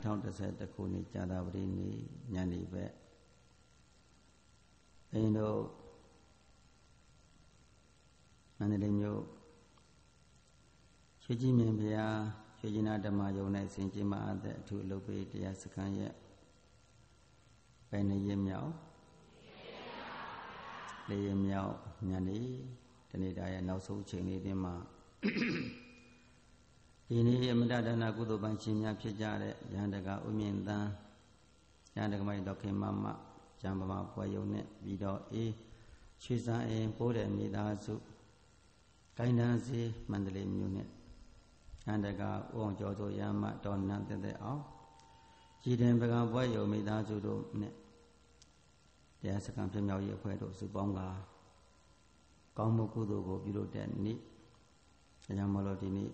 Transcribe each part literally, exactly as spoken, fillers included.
ထောင်တစ်ဆက်တစ်ခုနှစ်ကြာတာပရိနေညနေပဲအိမ်တို့မန္တလေးမြို့ရွှေကြည်မြင့်ဘုရားရွှေကျင်နာဓမ္မယုံ၌ဆင်ကျင်မအပ်တဲ့အထူးအလုပ်ပေးတရားစခန်းရဲ့ဘယ်နှစ်ရက်မြောက်လေးရက်မြောက်ညနေတနေ့တာရဲ့နောက်ဆုံးအချိန်လေးတင်မှာဒီနေ့အမတဒါနကုသိုလ်ပိုင်းရှင်များဖြစ်ကြတဲ့ရဟန္တကဥမြင့်သန်းရဟန္တကမိုက်တော်ခင်မမကျမ်းပမာပွဲယုံနဲ့ပြီးတော့အေးရွှေစံအိမ်ပိုးတဲ့မိသားစုကိုင်းတန်းစီမန္တလေးမြို့နဲ့ရဟန္တကဥအောင်ကျော်စိုးရမတော်နန်းတဲ့တဲ့အောင်ကြည်တင်ပကံပွဲယုံမိသားစုတို့နဲ့တရားစခန်းပြမြောက်ရေးအဖွဲ့တို့စုပေါင်းကကောင်းမှုကုသိုလ်ကိုပြုလုပ်တဲ့နေ့ဒါကြောင့်မလို့ဒီနေ့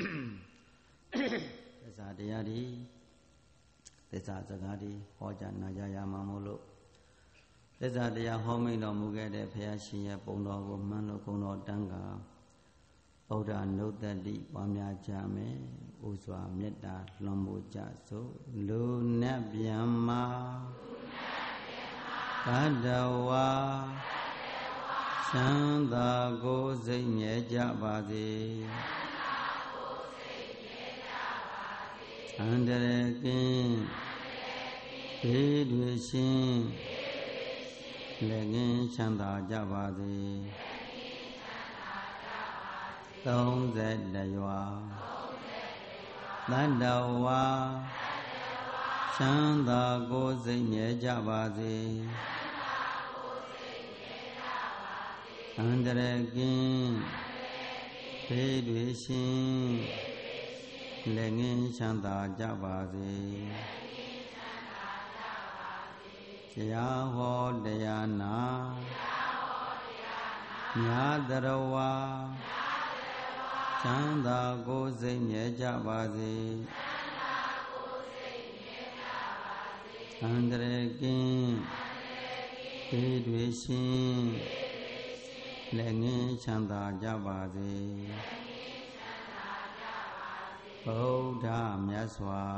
သစ္စာတရားဒီသစ္စာစကားဒီဟောကြားနာကြားရမှာမို့လို့သစ္စာတရားဟောမိန်တော်မူခဲ့တဲ့ဘုရားရှင်ရဲ့ပုံတော်ကိုမှန်လို့ဂုဏ်တော်တန်ခါဗုဒ္ဓနုတ္တိပွားများကြမယ်ဥစွာမေတ္တာလွန်မိုးကြစို့လူနဲ့ဗျမ္မာဘဒ္ဒဝါချမ်းသာကိုစိတ်မြဲကြပါစေအန္တရာယ်ကင်းဘေးတွေရှင်းလက်ငင်းချမ်းသာကြပါစေသုံးဆယ်တရွာသတ္တဝါချမ်းသာကိုစိတ်မြဲကြပါစေအန္တရာယ်ကင်းဘေးတွေရှင်းလက်ငင်းချမ်းသာကြပါစေတရားဟောတရားနာညာတရဝါချမ်းသာကိုစိတ်မြဲကြပါစေအန္တရာယ်ကင်းဘေးတွေရှင်းလက်ငင်းချမ်းသာကြပါစေဗုဒ္ဓမြတ်စွာ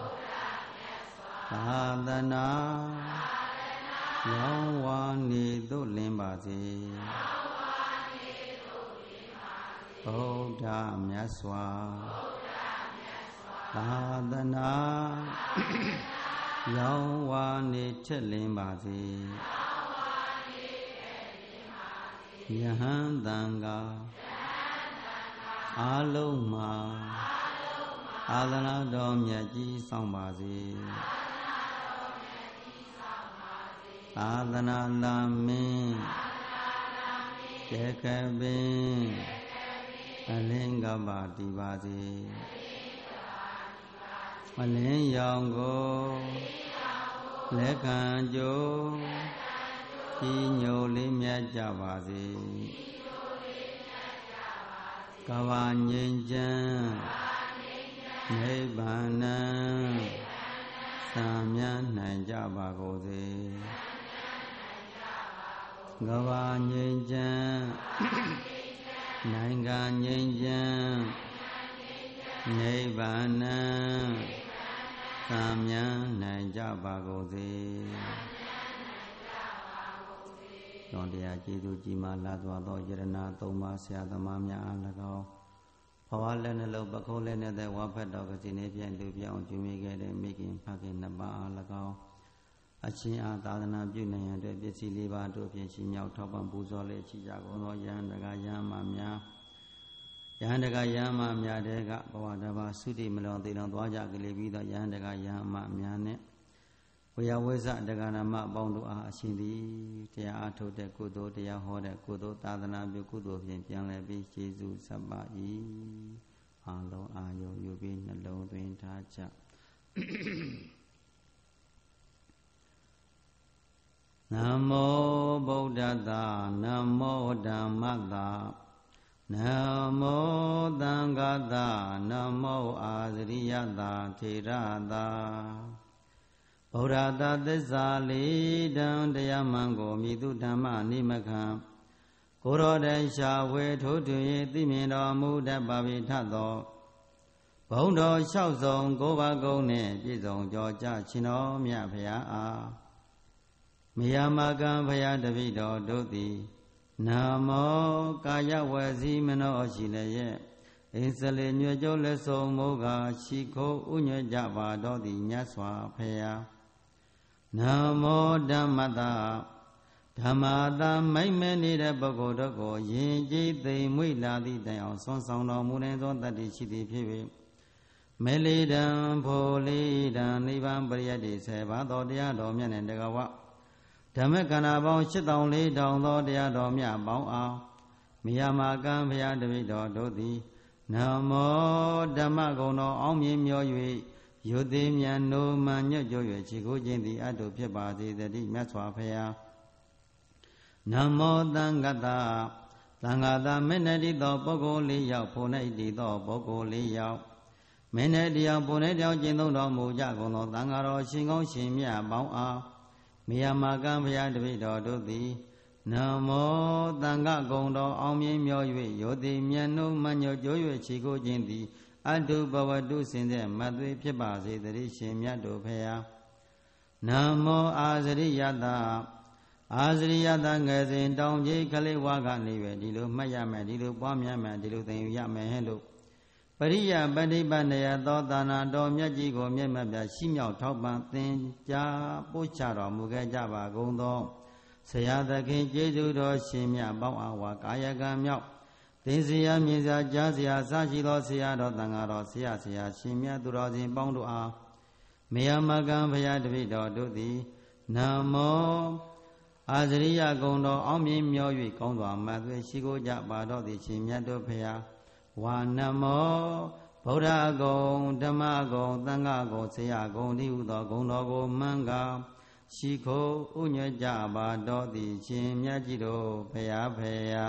သာသနာရောင်းဝါနေသို့လင်းပါစေဗုဒ္ဓမြတ်စွာသာသနာရောင်းဝါနေထက်လင်းပါစေယဟန်တန်ဃာအာလုံးမှာသာသနာတော်မြတ်ကြီးဆောင်ပါစေသာသနာလာမင်းကျေကပင်အလင်းကပါတည်ပါစေအလင်းရောင်ကိုလက်ခံကြိုးကြီးညိုလေးမြတ်ကြပါစေကဘာငြိမ်းချမ်းနိဗ္ဗာန်သံမြတ်နိုင်ကြပါကုန်စေကဘာငြိမ်းချမ်းနိုင်ငံငြိမ်းချမ်းနိဗ္ဗာန်သံမြတ်နိုင်ကြပါကုန်စေတော်တရားကျေးဇူးကြီးမားလာစွာသောယရဏသုံးပါးဆရာသမားများအား၎င်းဘဝလည်းနှလုံးပခုံးလည်းနဲ့တဲ့ဝါဖက်တော်ကစီနေပြန်လူပြောင်းကျွမိခဲ့တဲ့မိခင်ဖခင်နှစ်ပါးအား၎င်းအချင်းအားသာသနာပြုနိုင်ရန်အတွက်ပစ္စည်းလေးပါးတို့ဖြင့်ရှင်မြောက်ထောက်ပံ့ပူဇော်လေ့ရှိကြကုန်သောယဟန်တကယဟန်မများယဟန်တကယဟန်မများတဲ့ကဘဝတစ်ပါးသုတိမလွန်သေးလွန်သွားကြကလေးပြီးသောယဟန်တကယဟန်မများနဲ့ဝေယဝိဇတက္ကနာမအပေါင်းတို့အားအရှင်သည်တရားအားထုတ်တဲ့ကုသိုလ်တရားဟောတဲ့ကုသိုလ်သာသနာပြုကုသိုလ်ဖြင့်ပြန်လည်ပြီးကျေးဇူးဆက်ပါ၏အာလုံးအာယုံယူပြီးနှလုံးသွင်းထားကြနမောဗုဒ္ဓသာနမောဓမ္မသာနမောသံဃာသာနမောအာဇရိယသာထေရသာဗုဒ္ဓသာသစ္စာလေးတံတရားမှန်ကိုမိသူဓမ္မနိမခံကိုရောတိုင်ရှာဝေထိုးထွင်သိမြင်တော်မူတတ်ပါပြီထသောဘုံတော်လျှောက်ဆုံးကိုးပါးကုန်းနှင့်ပြည့်စုံကြောကြရှင်တော်မြတ်ဖရာအားမေယမကံဖရာတပိတော်တို့သည်နာမောကာယဝစီမနောရှိလည်းရဲ့အင်းစလေညွတ်ကြလက်ဆုံးမိုးကရှိခိုးဥညွတ်ကြပါတော်သည်မြတ်စွာဖရာနာမောဓမ္မတာဓမ္မာတာမိုက်မဲနေတဲ့ပုဂ္ဂိုလ်တို့ကိုယင်ကြည်သိမ်မွေ့လာသည့်တိုင်အောင်ဆွမ်းဆောင်တော်မူနေသောတတ္တိရှိသည်ဖြစ်၍မေလီဒံဖိုလီဒံနိဗ္ဗာန်ပရိယတ္တိဆေဘာတော်တရားတော်မြတ်နဲ့တကဝဓမ္မကဏ္ဍပေါင်းရှစ်ထောင်လေးထောင်သောတရားတော်မြတ်ပေါင်းအောင်မိယာမကံဘုရားတပိတော်တို့သည်နမောဓမ္မဂုဏ်တော်အောင်မြင်မျော၍ယုတိမြတ်နိုးမှန်ညွတ်ကြွ၍ခြေကိုခြင်းသည်အတုဖြစ်ပါစေတည်းမြတ်စွာဘုရားနမောသံဃတသံဃာတာမေနတိသောပုဂ္ဂိုလ်လေးယောက်ဖို့၌တည်သောပုဂ္ဂိုလ်လေးယောက်မင်းနဲ့တရားပုံနဲ့တောင်ကျင့်သုံးတော်မူကြကုန်သောသံဃာတော်ရှင်ကောင်းရှင်မြတ်ပေါင်းအားမိယာမကံဘုရားတပိတော်တို့သည်နမောသံဃာကုံတော်အောင်မြင်မျော၍ယောတိမြတ်နိုးမှညွတ်ကြွ၍ခြေကိုခြင်းသည်အတုဘဝတုစင်တဲ့မသွေဖြစ်ပါစေတည်းရှင်မြတ်တို့ဖရာနမောအာဇရိယတအာဇရိယတငယ်စဉ်တောင်ကြီးကလေးဝါကနေပဲဒီလိုမှတ်ရမယ်ဒီလိုပွားများမယ်ဒီလိုသင်ယူရမယ်ဟဲ့လို့ပရိယပฏิပတ်နေရသောသာနာတော်မြတ်ကြီးကိုမြတ်မြတ်ပြရှိမြောက်ထောက်ပံ့သင်ကြားပို့ချတော်မူခဲ့ကြပါကုန်သောဆရာသခင်ကျေးဇူးတော်ရှင်မြတ်ပေါင်းအားဝါကာယကံမြောက်သင်္စီယမြင်စာကြားစရာစရှိသောဆရာတော်တန်ဃာတော်ဆရာဆရာရှင်မြတ်သူတော်စင်ပေါင်းတို့အားမေယမကံဘုရားတပိတော်တို့သည်နမောအာဇရိယကုံတော်အောင်မြင်မျော၍ကောင်းစွာမသွေရှိကိုကြပါတော်သည်ရှင်မြတ်တို့ဖရာဝါနမောဗုဒ္ဓဂုံဓမ္မဂုံသံဃဂုံဆရာဂုံဒီဟုသောဂုံတော်ကိုမှန်ကားရှိခိုးဥညွတ်ကြပါတော်သည်ရှင်မြတ်ကြီးတို့ဖရာဖရာ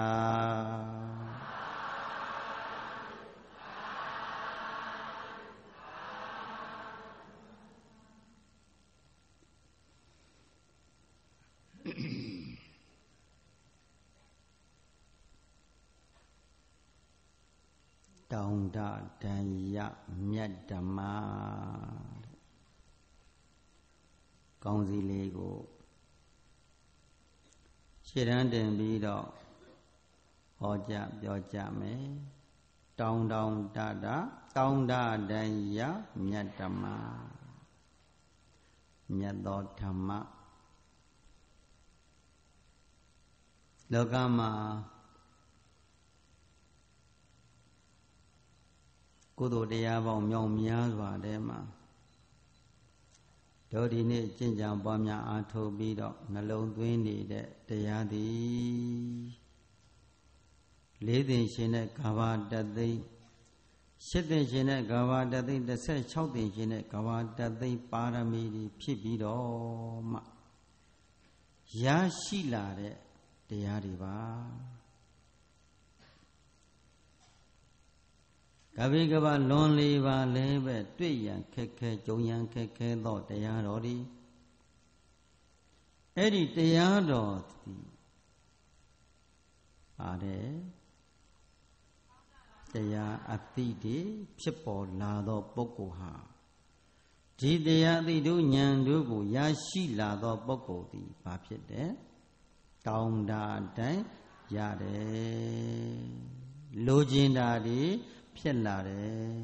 တောင်တဒံယမြတ်ဓမ္မကောင်းစီလေးကိုရှင်းတန်းတင်ပြီးတော့ဟောကြားပြောကြမယ်တောင်တောင်တတာတောင်တဒံယမြတ်ဓမ္မမြတ်သောဓမ္မလောကမှာကုသိုလ်တရားပေါင်းမြောက်များစွာထဲမှာတို့ဒီနေ့ကျင့်ကြံပွားများအားထုတ်ပြီးတော့နှလုံးသွင်းနေတဲ့တရားသည်လေးသိင်ရှင်တဲ့ကာဘာတသိန်းရှစ်သိင်ရှင်တဲ့ကာဘာတသိန်းတစ်ဆယ်ခြောက်သိင်ရှင်တဲ့ကာဘာတသိန်းပါရမီတွေဖြစ်ပြီးတော့မှရရှိလာတဲ့တရားတွေပါကဗေကဗလွန်လေးပါလဲပဲတွေ့ရန်ခက်ခဲကြုံရန်ခက်ခဲသောတရားတော်ဒီအဲ့ဒီတရားတော်ဒီပါတယ်တရားအသိတွေဖြစ်ပေါ်လာသောပုဂ္ဂိုလ်ဟာဒီတရားအသိတို့ဉာဏ်တို့ကိုရရှိလာသောပုဂ္ဂိုလ်သည်ဘာဖြစ်တယ်တောင်းတာတိုင်းရတယ်လိုချင်တာတွေဖြစ်လာတယ်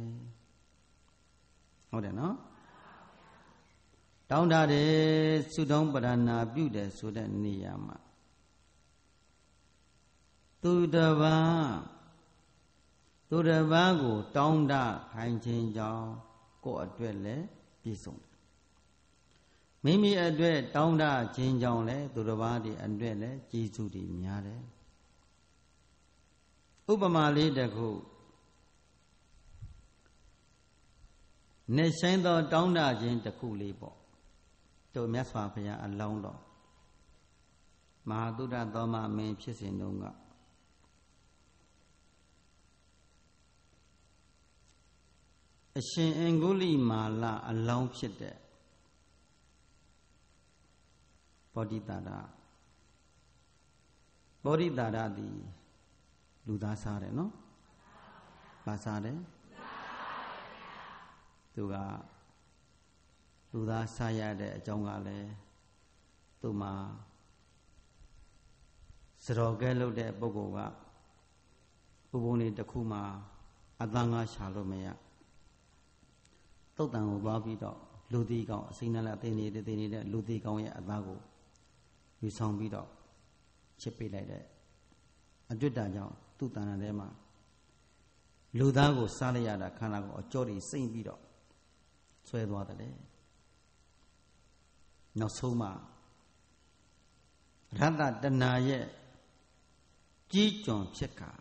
ဟုတ်တယ်နော်တောင်းတတယ်သုတောင်းပရဏာပြုတယ်ဆိုတဲ့နေရာမှာသူတစ်ပါးသူတစ်ပါးကိုတောင်းတခိုင်းခြင်းကြောင့်ကိုယ့်အတွက်လည်းပြည့်စုံတယ်မိမိအတွက်တောင်းတခြင်းကြောင့်လည်းသူတစ်ပါးဒီအတွက်လည်းကျေးဇူးတွေများတယ်ဥပမာလေးတစ်ခုနေဆိုင်သောတောင်းတခြင်းတစ်ခုလေးပေါ့တို့မြတ်စွာဘုရားအလောင်းတော်မဟာသုဒ္ဓသောမမင်းဖြစ်စဉ်တုန်းကအရှင်အင်္ဂုလိမာလအလောင်းဖြစ်တဲ့ဘောဓိတာရဘောဓိတာရသည်လူသားစားတယ်နော်ဘာစားတယ်သူကလူသားစားရတဲ့အကြောင်းကလည်းသူ့မှာစတော်ကဲလုပ်တဲ့ပုဂ္ဂိုလ်ကဘုံဘုံလေးတစ်ခုမှာအတန်ငါရှာလို့မရတုတ်တန်ကိုသွားပြီးတော့လူသေးကောင်အစိမ်းနဲ့လက်သေးနေတဲ့သေးနေတဲ့လူသေးကောင်ရဲ့အသားကိုယူဆောင်ပြီးတော့ချစ်ပေးလိုက်တဲ့အတွေ့အကြုံကြောင့်သူ့တန်ရထဲမှာလူသားကိုစားလိုက်ရတာခန္ဓာကိုအကြောတွေစိမ့်ပြီးတော့ဆွဲသွားတယ်နောက်ဆုံးမှာရတ္တတဏရဲ့ကြီးကျွံဖြစ်က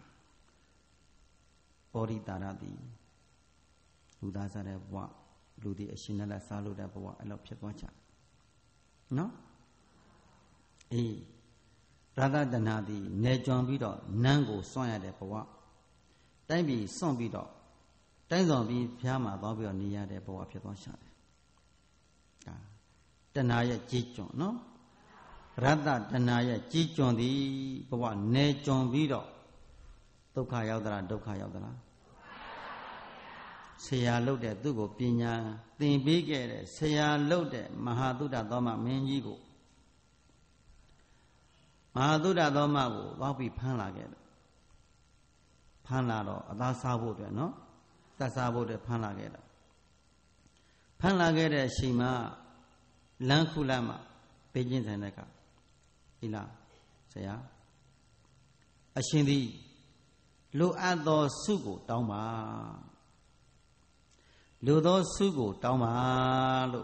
ပောရိတာရတိလူသားစားတဲ့ဘဝလူတွေအရှင်နဲ့လက်စားလို့တဲ့ဘဝအဲ့လိုဖြစ်သွားကြနော်အေးရတ္တတဏတိနေကြွံပြီးတော့နန်းကိုစွန့်ရတဲ့ဘဝတိုင်းပြည်စွန့်ပြီးတော့တိုင်းဆောင်ပြီးဖျားမှာသွားပြီးတော့နေရတဲ့ဘဝဖြစ်သွားရှာတယ်ဒါတဏရဲ့ကြီးကျွံနော်ရတ္တတဏရဲ့ကြီးကျွံသည်ဘဝနေကျွံပြီးတော့ဒုက္ခရောက်သလားဒုက္ခရောက်သလားဆရာလုပ်တဲ့သူ့ကိုပညာသင်ပေးခဲ့တဲ့ဆရာလုပ်တဲ့မဟာသုဒ္ဓသောမမင်းကြီးကိုမဟာသုဒ္ဓသောမကိုသွားပြီးဖမ်းလာခဲ့တယ်ဖမ်းလာတော့အသားစားဖို့အတွက်နော်သတ်စားဖို့အတွက်ဖမ်းလာခဲ့တာဖမ်းလာခဲ့တဲ့အချိန်မှာလမ်းခုလမ်းမှာပေးခြင်းဆိုင်တဲ့ကဟိလားဆရာအရှင်သည်လိုအပ်သောစုကိုတောင်းပါလိုသောစုကိုတောင်းပါလို့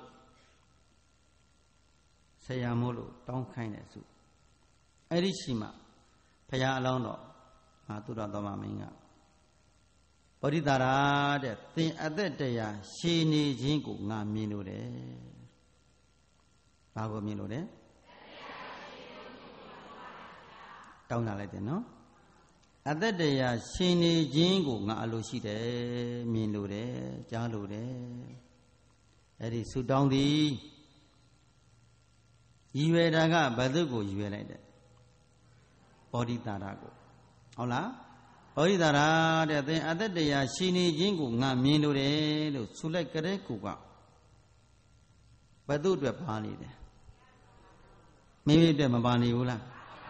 ဆရာမို့လို့တောင်းခိုင်းတဲ့စုအဲ့ဒီရှိမှဘုရားအလောင်းတော်မဟာသုဒ္ဓသောမမင်းကပရိသရာတဲ့သင်အသက်တရားရှည်နေခြင်းကိုငါမြင်လို့တယ်ဘာကိုမြင်လို့လဲတောင်းလာလိုက်တယ်နော်အသက်တရားရှင်နေခြင်းကိုငါအလိုရှိတယ်မြင်လို့တယ်ကြားလို့တယ်အဲ့ဒီဆုတောင်းသည်ရည်ရွယ်တာကဘယ်သူကိုရည်ရွယ်လိုက်တယ်ပောဓိတာရကိုဟုတ်လားပောဓိတာရတဲ့သင်အသက်တရားရှင်နေခြင်းကိုငါမြင်လို့တယ်လို့ဆိုလိုက်ကြတဲ့ကိုကဘယ်သူအတွက်ပါနေတယ်မိမိအတွက်မပါနေဘူးလား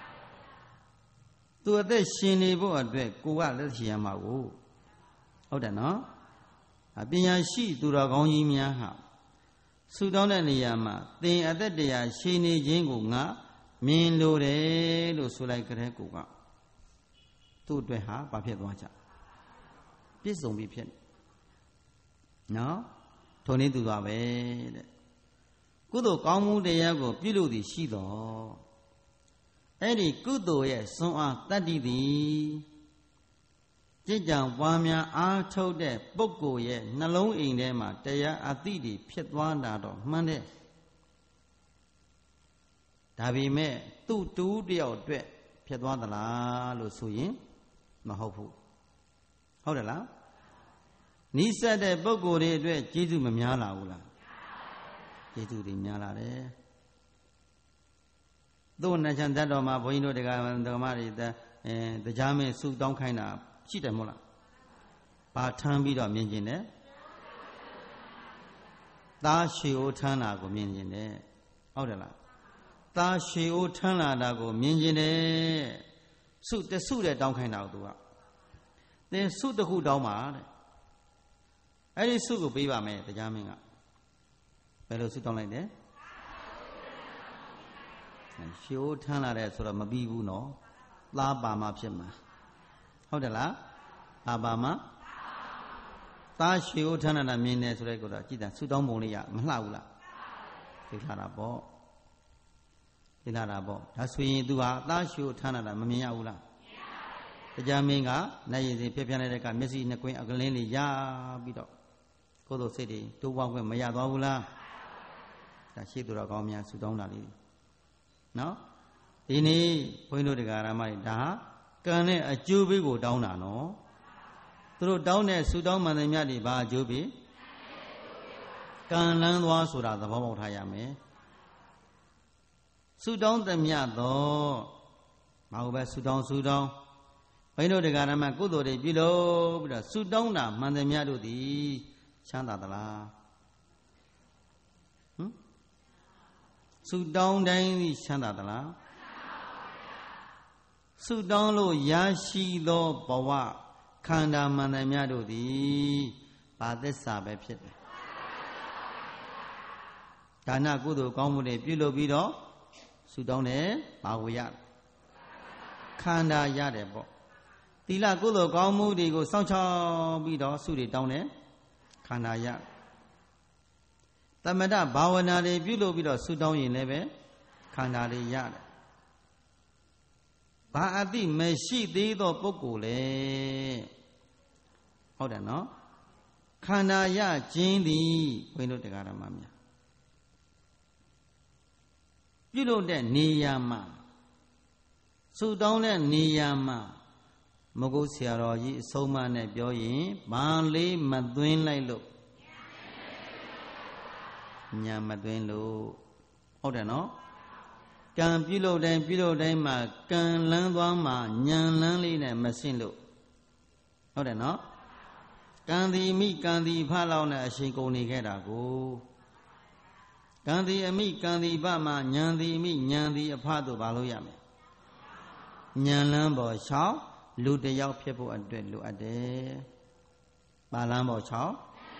သူအသက်ရှင်နေဖို့အတွက်ကိုကလက်ရှိရမှာကိုဟုတ်တယ်နော်ပညာရှိသူတော်ကောင်းကြီးများဟာဆူတောင်းတဲ့နေရာမှာသင်အသက်တရားရှင်နေခြင်းကိုငါမြင်လို့တယ်လို့ဆိုလိုက်ကြတဲ့ကိုကသူ့အတွက်ဟာဘာဖြစ်သွားကြပြည့်စုံပြီဖြစ်နော်ထုံနေသူသွားပဲတဲ့ကုသိုလ်ကောင်းမှုတရားကိုပြုလို့သည်ရှိတော်အဲ့ဒီကုသိုလ်ရဲ့စွမ်းအားတတ္တိသည်ကြည်ကြံပွားများအားထုတ်တဲ့ပုဂ္ဂိုလ်ရဲ့နှလုံးအိမ်ထဲမှာတရားအသိတွေဖြစ်သွားတာတော့မှန်တယ်ဒါပေမဲ့သူ့တူးတယောက်အတွက်ဖြစ်သွားသလားလို့ဆိုရင်မဟုတ်ဘူးဟုတ်တယ်လားနိစ္စတဲ့ပုဂ္ဂိုလ်တွေအတွက်ကျေးဇူးမများလာဘူးလားကျေးဇူးတွေများလာတယ်သို့နှချမ်းတတ်တော်မှာဘုန်းကြီးတို့တရားဓမ္မတွေအဲတရားမင်းစုတောင်းခိုင်းတာရှိတယ်မဟုတ်လားဘာထမ်းပြီးတော့မြင်ကျင်တယ်သားရှေအိုးထမ်းတာကိုမြင်ကျင်တယ်ဟုတ်တယ်လားသားရှေအိုးထမ်းလာတာကိုမြင်ကျင်တယ်စုတစုတဲ့တောင်းခိုင်းတာကိုသူကသင်စုတစ်ခုတောင်းပါတဲ့အဲ့ဒီစုကိုပေးပါမယ်တရားမင်းကဘယ်လိုစုတောင်းလိုက်တယ်ရှေးထမ်းလာတဲ့ဆိုတော့မပြီးဘူးနော်သားပါမှဖြစ်မှာဟုတ်တယ်လားသားပါမှသားရှေးထမ်းလာတာမြင်တယ်ဆိုတဲ့ကိုတော့ကြည်တာဆူတောင်းပုံလေးရမလှဘူးလားသိလာတာပေါ့သိလာတာပေါ့ဒါဆိုရင် तू ဟာသားရှေးထမ်းလာတာမမြင်ရဘူးလားမြင်ရပါတယ်တရားမင်းကနိုင်ရည်စီပြပြနေတဲ့ကမျက်စိနှစ်ကွင်းအကလင်းလေးရပြီးတော့ကိုယ်တို့စိတ်တွေတိုးပွားခွင့်မရသွားဘူးလားဒါရှိသူတော်ကောင်းများဆူတောင်းတာလေးနော်ဒီနေ့ဘုန်းကြီးတို့တရားဓမ္မတွေဒါကံနဲ့အကျိုးပေးကိုတောင်းတာနော်သူတို့တောင်းတဲ့ဆူတောင်းမှန်တယ်မြတ်တွေဘာအကျိုးပေးကံလန်းသွားဆိုတာသဘောပေါက်ထားရမယ်ဆူတောင်းသည်မြတ်တော့မဟုတ်ပဲဆူတောင်းဆူတောင်းဘုန်းကြီးတို့တရားဓမ္မကုသိုလ်တွေပြုလို့ပြီးတော့ဆူတောင်းတာမှန်တယ်မြတ်တို့သည်ချမ်းသာသလားဟမ်ဆုတောင်းတိုင်းချမ်းသာသလားဆုတောင်းလို့ရရှိသောဘဝခန္ဓာမှန်တယ်များတို့သည်ဘာသစ္စာပဲဖြစ်တယ်ဒါနကုသိုလ်ကောင်းမှုတွေပြုလုပ်ပြီးတော့ဆုတောင်းတယ်ဘာကိုရခန္ဓာရတယ်ပေါ့သီလကုသိုလ်ကောင်းမှုတွေကိုစောင့်ရှောက်ပြီးတော့ဆုတွေတောင်းတယ်ခန္ဓာရသမထဘာဝနာတွေပြုလုပ်ပြီးတော့ဆုတောင်းရင်လည်းပဲခန္ဓာတွေရတယ်ဘာအတိမရှိသေးသောပုဂ္ဂိုလ်လေဟုတ်တယ်နော်ခန္ဓာရခြင်းသည်ဘုန်းကြီးတို့တရားဓမ္မများပြုလုပ်တဲ့နေရာမှာဆုတောင်းတဲ့နေရာမှာမဂုတ်ဆရာတော်ကြီးအဆုံးအမနဲ့ပြောရင်ဘာလေးမသွင်းလိုက်လို့ညာမသွင်းလို့ဟုတ်တယ်နော်ကံပြုလုပ်တိုင်းပြုလုပ်တိုင်းမှာကံလန်းသွားမှာညံလန်းလေးနဲ့မဆင့်လို့ဟုတ်တယ်နော်ကံဒီမိကံဒီဖလောက်နဲ့အရှိန်ကုန်နေခဲ့တာကိုကံဒီအမိကံဒီဖမှာညံဒီအမိညံဒီအဖတို့ဘာလို့ရမလဲညံလန်းပေါ်လျှောက်လူတယောက်ဖြစ်ဖို့အတွက်လိုအပ်တယ်ပါလန်းပေါ်လျှောက်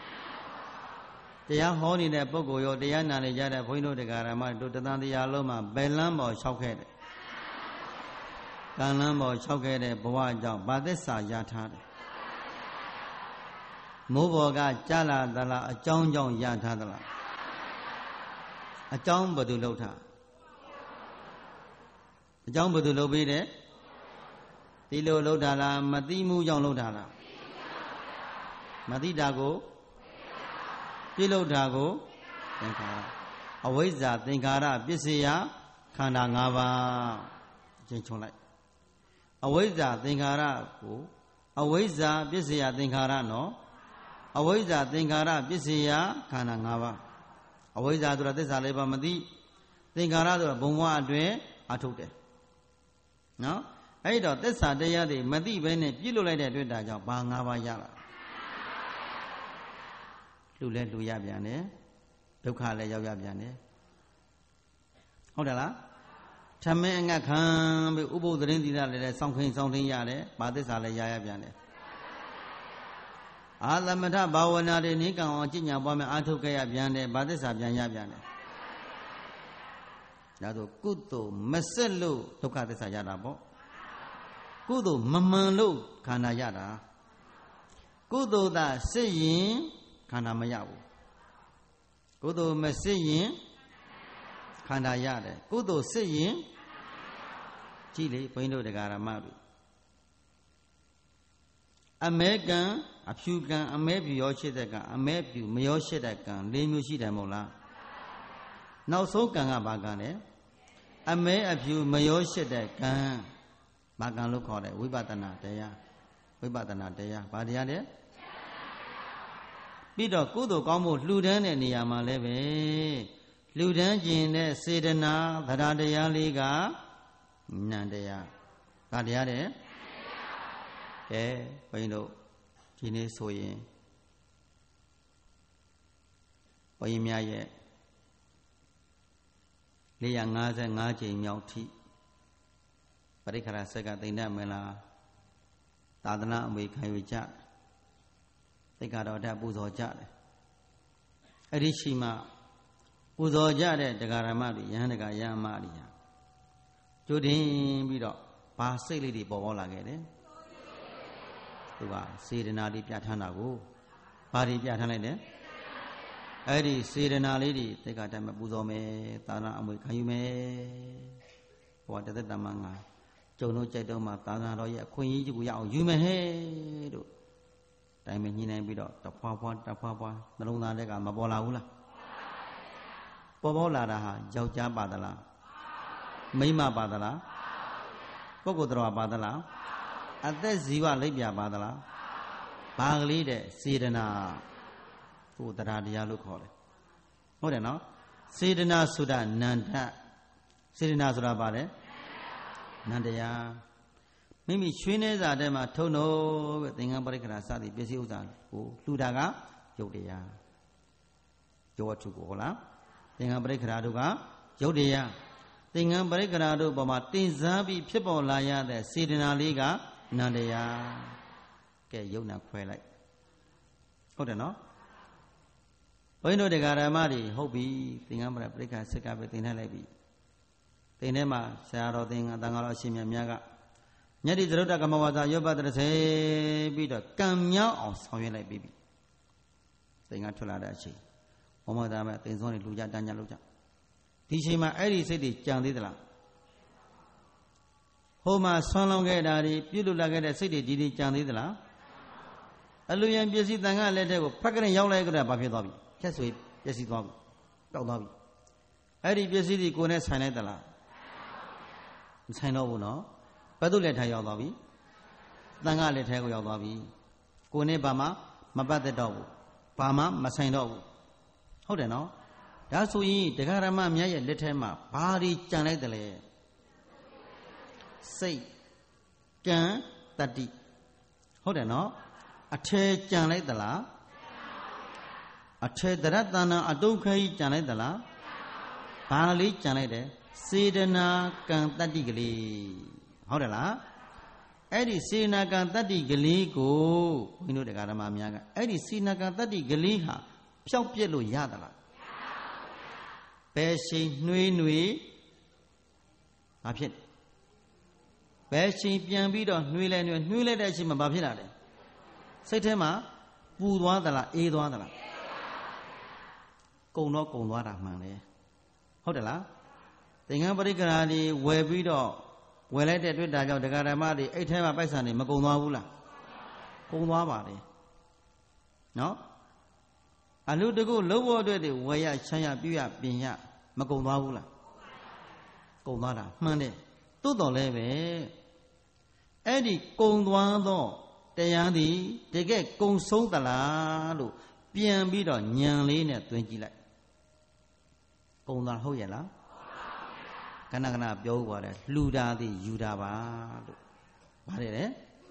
တရားဟောနေတဲ့ပုဂ္ဂိုလ်ရောတရားနာနေကြတဲ့ဘုန်းကြီးတို့တရားဓမ္မတို့တသံတရားလုံးမှာဘယ်လန်းပေါ်လျှောက်ခဲ့တယ်ကံလန်းပေါ်လျှောက်ခဲ့တဲ့ဘဝကြောင့်ဗာသစ္စာရထားတယ်မိုးပေါ်ကကြာလာသလားအကြောင်းကြောင့်ရထားသလားအကြောင်းဘယ်သူလှုပ်ထားအကြောင်းဘယ်သူလှုပ်ပြီးတယ်ဒီလိုလှုပ်တာလားမသိမှုကြောင့်လှုပ်တာလားမသိတာကိုပြိလှုပ်တာကိုသင်္ခါရအဝိဇ္ဇာသင်္ခါရပစ္စယခန္ဓာ၅ပါးအချင်းချုံလိုက်အဝိဇ္ဇာသင်္ခါရကိုအဝိဇ္ဇာပစ္စယသင်္ခါရနော်အဝိဇ္ဇာသင်္ခါရပစ္စယခန္ဓာ၅ပါးအဝိဇ္ဇာဆိုတာသစ္စာလေးပါးမသိသင်္ခါရဆိုတာဘုံဘဝအတွင်းအထုတ်တယ်နော်အဲ့တော့သစ္စာတရားတွေမသိဘဲနဲ့ပြည့်လို့လိုက်တဲ့အတွက်ဒါကြောင့်ဘာ၅ပါးရလာလူလဲလူရပြန်တယ်ဒုက္ခလည်းရောက်ရပြန်တယ်ဟုတ်တယ်လားထမင်းအငတ်ခံပြီးဥပုသ္တရင်သီလလည်းစောင့်ခင်းစောင့်ထင်းရတယ်ဘာသစ္စာလည်းရရပြန်တယ်အာသမထဘာဝနာတွေနိကံအောင်ကျင့်ညာပွားများအာထုတ်ခဲ့ရပြန်တယ်ဘာသစ္စာပြန်ရပြန်တယ်ဒါဆိုကုသိုလ်မဆက်လို့ဒုက္ခသစ္စာရတာပေါ့ကုသိုလ်မမှန်လို့ခန္ဓာရတာကုသိုလ်သာစစ်ရင်ခန္ဓာမရဘူးကုသိုလ်မစစ်ရင်ခန္ဓာရတယ်ကုသိုလ်စစ်ရင်ကြည့်လေဘုန်းကြီးတို့တရားဓမ္မတွေအမဲကံအဖြူကံအမဲဖြူရောရှိတဲ့ကံအမဲဖြူမရောရှိတဲ့ကံ၄မျိုးရှိတယ်မဟုတ်လားနောက်ဆုံးကံကဘာကံလဲအမဲအဖြူမရောရှိတဲ့ကံဘာကံလို့ခေါ်တယ်ဝိပဿနာတရားဝိပဿနာတရားဘာတရားလဲပြီးတော့ကုသိုလ်ကောင်းမှုလှူဒန်းတဲ့နေရာမှာလည်းပဲလှူဒန်းခြင်းတဲ့စေတနာသရတရားလေးကနံတရားဘာတရားတဲ့ကဲဘုန်းကြီးတို့ဒီနေ့ဆိုရင်ဘုန်းကြီးများရဲ့၄၅၅ကြိမ်မြောက်ထိပရိက္ခရဆက်ကသိမ့်တဲ့မလားသာသနာအမွေခံယူကြသိက္ခာတော်ဓာတ်ပူဇော်ကြတယ်အဲ့ဒီရှိမှပူဇော်ကြတဲ့တရားဓမ္မတွေယဟန်တရားယဟန်မတွေဟာကြိုတင်ပြီးတော့ဘာစိတ်လေးတွေပေါ်ပေါ်လာခဲ့တယ်သူကစေတနာလေးပြဋ္ဌာန်းတာကိုဘာတွေပြဋ္ဌာန်းလိုက်တယ်အဲ့ဒီစေတနာလေးတွေသိက္ခာဓာတ်မပူဇော်မယ်သာသနာအမွေခံယူမယ်ဟောတသက်တမန်ကကျုံတို့ကြိုက်တော့မှသာသနာတော်ရဲ့အခွင့်အရေးကြီးကိုရအောင်ယူမယ်ဟဲ့တို့တိုင်မညှိနှိုင်းပြီးတော့တဖွာဖွာတဖွာဖွာနှလုံးသားတွေကမပေါ်လာဘူးလားပေါ်ပေါ်လာတာဟာယောက်ျားပါသလားမိန်းမပါသလားပုဂ္ဂိုလ်တော်ပါသလားအသက်ဇီဝလိပ်ပြပါသလားဘာကလေးတဲ့စေတနာဟိုတရားတရားလို့ခေါ်တယ်ဟုတ်တယ်နော်စေတနာဆိုတာနန္ဒစေတနာဆိုတာပါလေနန္တရားမိမိရွှေနေစာထဲမှာထုံတော့ပဲသင်္ကန်းပရိက္ခရာစသည်ပစ္စည်းဥစ္စာကိုလှူတာကရုပ်တရားယောဝတ္ထုကိုဟုတ်လားသင်္ကန်းပရိက္ခရာတို့ကရုပ်တရားသင်္ကန်းပရိက္ခရာတို့ပေါ်မှာတင်စားပြီးဖြစ်ပေါ်လာရတဲ့စေတနာလေးကနန္တရားကဲယုံနာခွဲလိုက်ဟုတ်တယ်နော်ဘုန်းကြီးတို့တရားဓမ္မတွေဟုတ်ပြီသင်္ကန်းပရိက္ခရာစက္ကပဲသင်ထားလိုက်ပြီသင်ထဲမှာဆရာတော်သင်္ကန်းတန်ခါတော်အရှင်မြတ်များကညတိသရုတ်တကမဝါစာရုပ်ပတ္တရစေပြီးတော့ကံမြောက်အောင်ဆောင်ရွက်လိုက်ပြီသင်္ကန်းထွက်လာတဲ့အချိန်ဘုံမသားမဲ့သင်္စောတွေလူကြတန်းကြလို့ကြဒီချိန်မှာအဲ့ဒီစိတ်တွေကြံသေးသလားဟိုမှာဆွမ်းလောင်းခဲ့တာတွေပြုတ်လွတ်လာခဲ့တဲ့စိတ်တွေဒီဒီကြံသေးသလားအလူရန်ပစ္စည်းတန်ခါလက်တဲ့ကိုဖက်ကရင်ရောက်လိုက်ကြတာဘာဖြစ်သွားပြီချက်ဆွေပစ္စည်းသွားပြီတောက်သွားပြီအဲ့ဒီပစ္စည်းတွေကိုယ်နဲ့ဆိုင်လိုက်သလားမဆိုင်တော့ဘူးနော်ဘယ်သူလက်ထဲရောက်သွားပြီတန်ခါလက်ထဲကိုရောက်သွားပြီကိုယ်နဲ့ဘာမှမပတ်သက်တော့ဘူးဘာမှမဆိုင်တော့ဘူးဟုတ်တယ်နော်ဒါဆိုရင်တရားဓမ္မမြတ်ရဲ့လက်ထဲမှာဘာတွေကြံလိုက်တယ်လဲစိတ်ကံတတ္တိဟုတ်တယ်နော်အထေကြံလိုက်သလားအထေတရတဏအတုခဲကြီးကြံလိုက်သလားဘာလေးကြံလိုက်တယ်စေတနာကံတတ္တိကလေးဟုတ်တယ်လားအဲ့ဒီစေနာကံတတ္တိကလေးကိုဘုန်းကြီးတို့တရားဓမ္မများကအဲ့ဒီစေနာကံတတ္တိကလေးဟာဖြောက်ပြက်လို့ရသလားဘယ်ချိန်နှွေးနှွေးဘာဖြစ်ဘယ်ချိန်ပြန်ပြီးတော့နှွေးလဲနှွေးနှွေးလိုက်တဲ့အချိန်မှာဘာဖြစ်လာလဲစိတ်ထဲမှာပူသွားသလားအေးသွားသလားကုံတော့ကုံသွားတာမှန်တယ်ဟုတ်တယ်လားသင်္ကန်းပရိက္ခရာတွေဝယ်ပြီးတော့ဝယ်လိုက်တဲ့တွေ့တာကြောင့်တရားဓမ္မတွေအဲ့ထဲမှာပိုက်ဆံတွေမကုံသွားဘူးလားကုံသွားပါလေနော်အလူတကုလုံးဖို့အတွက်တွေဝယ်ရချမ်းရပြရပြင်ရမကုံသွားဘူးလားကုံသွားတာမှန်တယ်သို့တော်လည်းပဲအဲ့ဒီကုံသွားသောတရားသည်တကယ်ကုံဆုံးသလားလို့ပြန်ပြီးတော့ညံလေးနဲ့တွင်ကြည့်လိုက်ကုံသွားဟုတ်ရဲ့လားခဏခဏပြောဥပါတယ်လှူတာသည်ယူတာပါလို့ပါတယ်လေ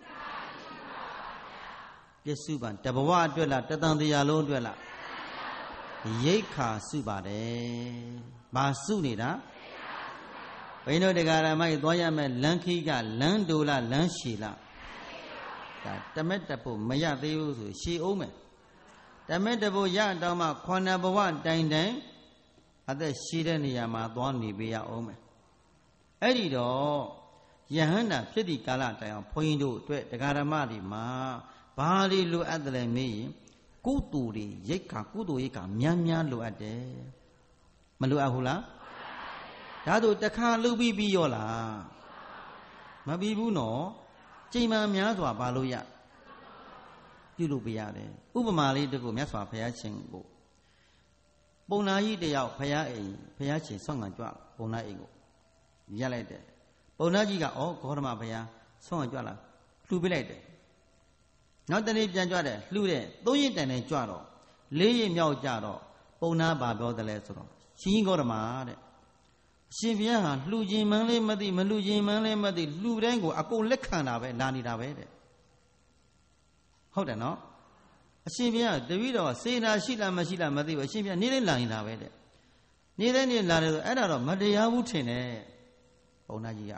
ပြစ္စုပန်တဘဝအတွက်လားတတန်တရားလုံးအတွက်လားရိတ်ခါစုပါတယ်ဘာစုနေတာဘိန်းတို့တရားဓမ္မကြီးသွားရမယ်လမ်းခီးကလမ်းတူလားလမ်းရှည်လားဒါတမက်တဖို့မရသေးဘူးဆိုရှည်အောင်မယ်တမက်တဖို့ရတော့မှခန္ဓာဘဝတိုင်တိုင်အသက်ရှိတဲ့နေရာမှာသွားနေပေးရအောင်မယ်အဲ့ဒီတော့ယဟန္တာဖြစ်ဒီကာလတိုင်အောင်ဘုန်းကြီးတို့အတွက်တရားဓမ္မတွေမှာဘာတွေလိုအပ်တယ်လဲမေးရင်ကုသိုလ်တွေရိတ်ခါကုသိုလ်ရိတ်ခါများများလိုအပ်တယ်မလိုအပ်ဘူးလားဒါဆိုတခါလှုပ်ပြီးပြီးရောလားမပြီးဘူးနော်ချိန်မှများစွာဘာလို့ရပြုလုပ်ပေးရတယ်ဥပမာလေးတခုမြတ်စွာဘုရားရှင်ကိုပုံနာကြီးတယောက်ဘုရားအိမ်ဘုရားရှင်ဆောင်းငံကြွပုံနာအိမ်ကိုရက်လိုက်တယ်ပုံနာကြီးကဩဂေါတမဘုရားဆောင်းငံကြွလာလှူပေးလိုက်တယ်နောက်တနေ့ပြန်ကြွတယ်လှူတယ်သုံးရစ်တန်နဲ့ကြွတော့လေးရစ်မြောက်ကြတော့ပုံနာဘာပြောတယ်လဲဆိုတော့ရှင်ဂေါတမတဲ့အရှင်ဘုရားဟာလှူခြင်းမှန်းလေးမသိမလှူခြင်းမှန်းလေးမသိလှူတိုင်းကိုအကုန်လက်ခံတာပဲလာနေတာပဲတဲ့ဟုတ်တယ်နော်အရှင်ဘုရားတပည့်တော်စေနာရှိလားမရှိလားမသိဘူးအရှင်ဘုရားနေ့တိုင်းလာနေတာပဲတဲ့နေ့တိုင်းနေ့လာတယ်ဆိုအဲ့ဒါတော့မတရားဘူးထင်တယ်ပုံနာကြီးက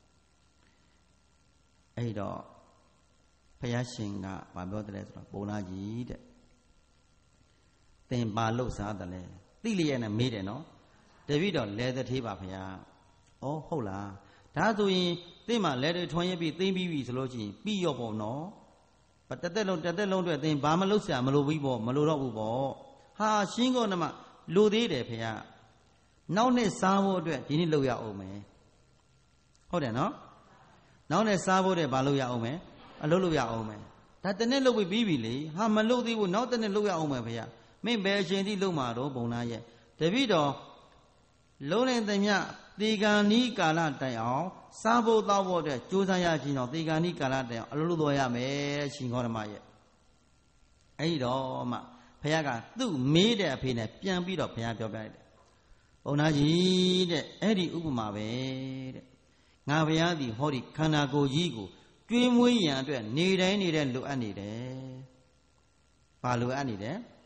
အဲ့တော့ဘုရားရှင်ကမပြောတယ်ဆိုတော့ပုံနာကြီးတဲ့သင်ပါလို့စားတယ်လေသိလျက်နဲ့မေးတယ်နော်တပည့်တော်လဲသထေးပါဘုရားဩဟုတ်လားဒါဆိုရင်သင်မှလဲတွေထွန်ရပြီးသိမ့်ပြီးပြီဆိုလို့ရှိရင်ပြီးရောပေါ့နော်တသက်လုံးတသက်လုံးအတွက်သင်ဘာမလုပ်ဆရာမလိုဘူးပေါ့မလိုတော့ဘူးပေါ့ဟာရှင်းကောနမလိုသေးတယ်ဘုရားနောက်နေ့စားဖို့အတွက်ဒီနေ့လုပ်ရအောင်မယ်ဟုတ်တယ်နော်နောက်နေ့စားဖို့တဲ့ဘာလုပ်ရအောင်မယ်အလုပ်လုပ်ရအောင်မယ်ဒါတနေ့လုပ်ပြီးပြီလေဟာမလုပ်သေးဘူးနောက်တနေ့လုပ်ရအောင်မယ်ဘုရားမင်းဘယ်အချိန်ထိလုပ်မှာတော့ဘုံသားရဲ့တပည့်တော်လုံးနေသမျှသေဂာနီးကာလတိုင်အောင်စားဖို့တောက်ဖို့အတွက်ကြိုးစားရခြင်းတော့သေဂာနီးကာလတိုင်အောင်အလုပ်လုပ်တော်ရမယ်ရှင်ဂေါတမရဲ့အဲ့ဒီတော့မှဘုရားကသူ့မေးတဲ့အဖေနဲ့ပြန်ပြီးတော့ဘုရားပြောပြလိုက်တယ်ဘုံသားကြီးတဲ့အဲ့ဒီဥပမာပဲတဲ့ငါဘုရားသည်ဟောဒီခန္ဓာကိုယ်ကြီးကိုကျွေးမွေးရန်အတွက်နေတိုင်းနေတဲ့လိုအပ်နေတယ်ဘာလိုအပ်နေတယ်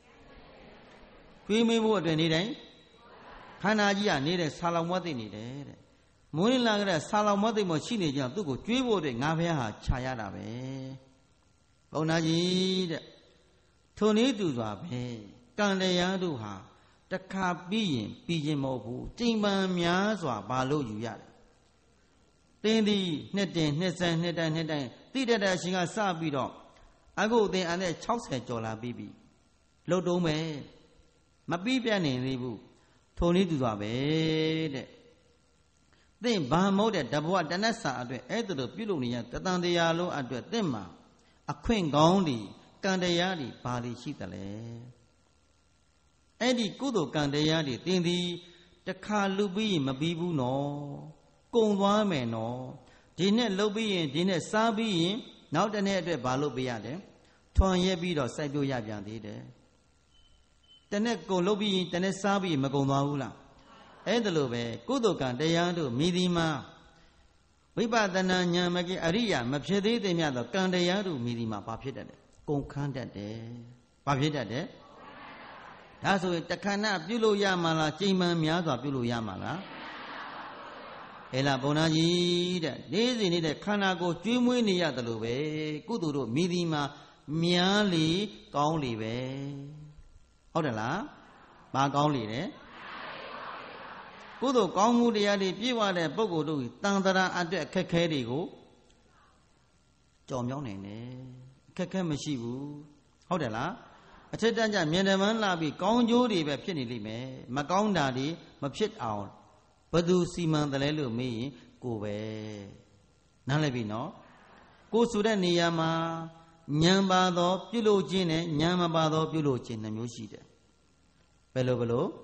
ကျွေးမွေးဖို့အတွက်နေတိုင်းခန္ဓာကြီးကနေတယ်ဆာလောင်မွတ်သိနေတယ်တဲ့မွေးလာကြတဲ့ဆာလောင်မွတ်သိမရှိနေကြသူ့ကိုကျွေးဖို့အတွက်ငါဘုရားဟာခြာရတာပဲဘုန်းတော်ကြီးတဲ့ထိုနည်းတူစွာပဲကံတရားတို့ဟာတခါပြီးရင်ပြီးခြင်းမဟုတ်ဘူးကြိမ်ပန်များစွာဘာလို့ယူရတယ်တင်းသည်နှစ်တင်နှစ်ဆန်းနှစ်တိုင်းနှစ်တိုင်းတိတတ်တဲ့အချိန်ကစပြီးတော့အခုအသင်အနဲ့၆၀ကျော်လာပြီးပြီလှုပ်တုံးမယ်မပြီးပြတ်နေသေးဘူးထိုနည်းတူစွာပဲတဲ့သင်ဘာမဟုတ်တဲ့တဘဝတဏ္ဍစာအတွက်အဲ့ဒါလိုပြုလုပ်နေရတတန်တရားလုံးအတွက်သင်မှာအခွင့်ကောင်းဒီကံတရားတွေဘာတွေရှိသလဲအဲ့ဒီကုသိုလ်ကံတရားတွေသင်သည်တခါလူပြီးရင်မပြီးဘူးနော်ကုံသွားမယ်နော်ဒီနဲ့လှုပ်ပြီးရင်ဒီနဲ့စားပြီးရင်နောက်တစ်နေ့အတွက်ဘာလုပ်ပေးရတယ်ထွန်ရဲပြီးတော့စိုက်ပျိုးရပြန်သေးတယ်တနေ့ကုံလှုပ်ပြီးရင်တနေ့စားပြီးမကုံသွားဘူးလားအဲ့ဒါလိုပဲကုသိုလ်ကံတရားတို့မိဒီမှာဝိပဿနာဉာဏ်မကအရိယာမဖြစ်သေးတဲ့မြတ်သောကံတရားတို့မိဒီမှာဘာဖြစ်တတ်လဲကုန်ခန်းတတ်တယ်ဘာဖြစ်တတ်တယ်ဒါဆိုရင်တခဏပြုလို့ရမှာလားကြိမ်မှန်များစွာပြုလို့ရမှာလားဟဲ့လားဘုန်းသားကြီးတဲ့နေ့စဉ်နေ့တဲ့ခန္ဓာကိုယ်ကျွေးမွေးနေရတယ်လို့ပဲကုသိုလ်တို့မိဒီမှာများလေကောင်းလေပဲဟုတ်တယ်လားဘာကောင်းလေတဲ့ကုသိုလ်ကောင်းမှုတရားတွေပြည့်ဝတဲ့ပုဂ္ဂိုလ်တို့တန်တရာအတွက်အခက်ခဲတွေကိုကြော်မြောင်းနိုင်တယ်အခက်ခဲမရှိဘူးဟုတ်တယ်လားအထက်တန်းကျမြန်တယ်မန်းလာပြီးကောင်းကျိုးတွေပဲဖြစ်နေလိမ့်မယ်မကောင်းတာတွေမဖြစ်အောင်ဘယ်သူစီမံတယ်လဲလို့မေးရင်ကိုပဲနားလည်ပြီနော်ကိုဆိုတဲ့နေရာမှာဉာဏ်ပါသောပြုလို့ခြင်းနဲ့ဉာဏ်မပါသောပြုလို့ခြင်းနှမျိုးရှိတယ်ဘယ်လိုဘယ်လို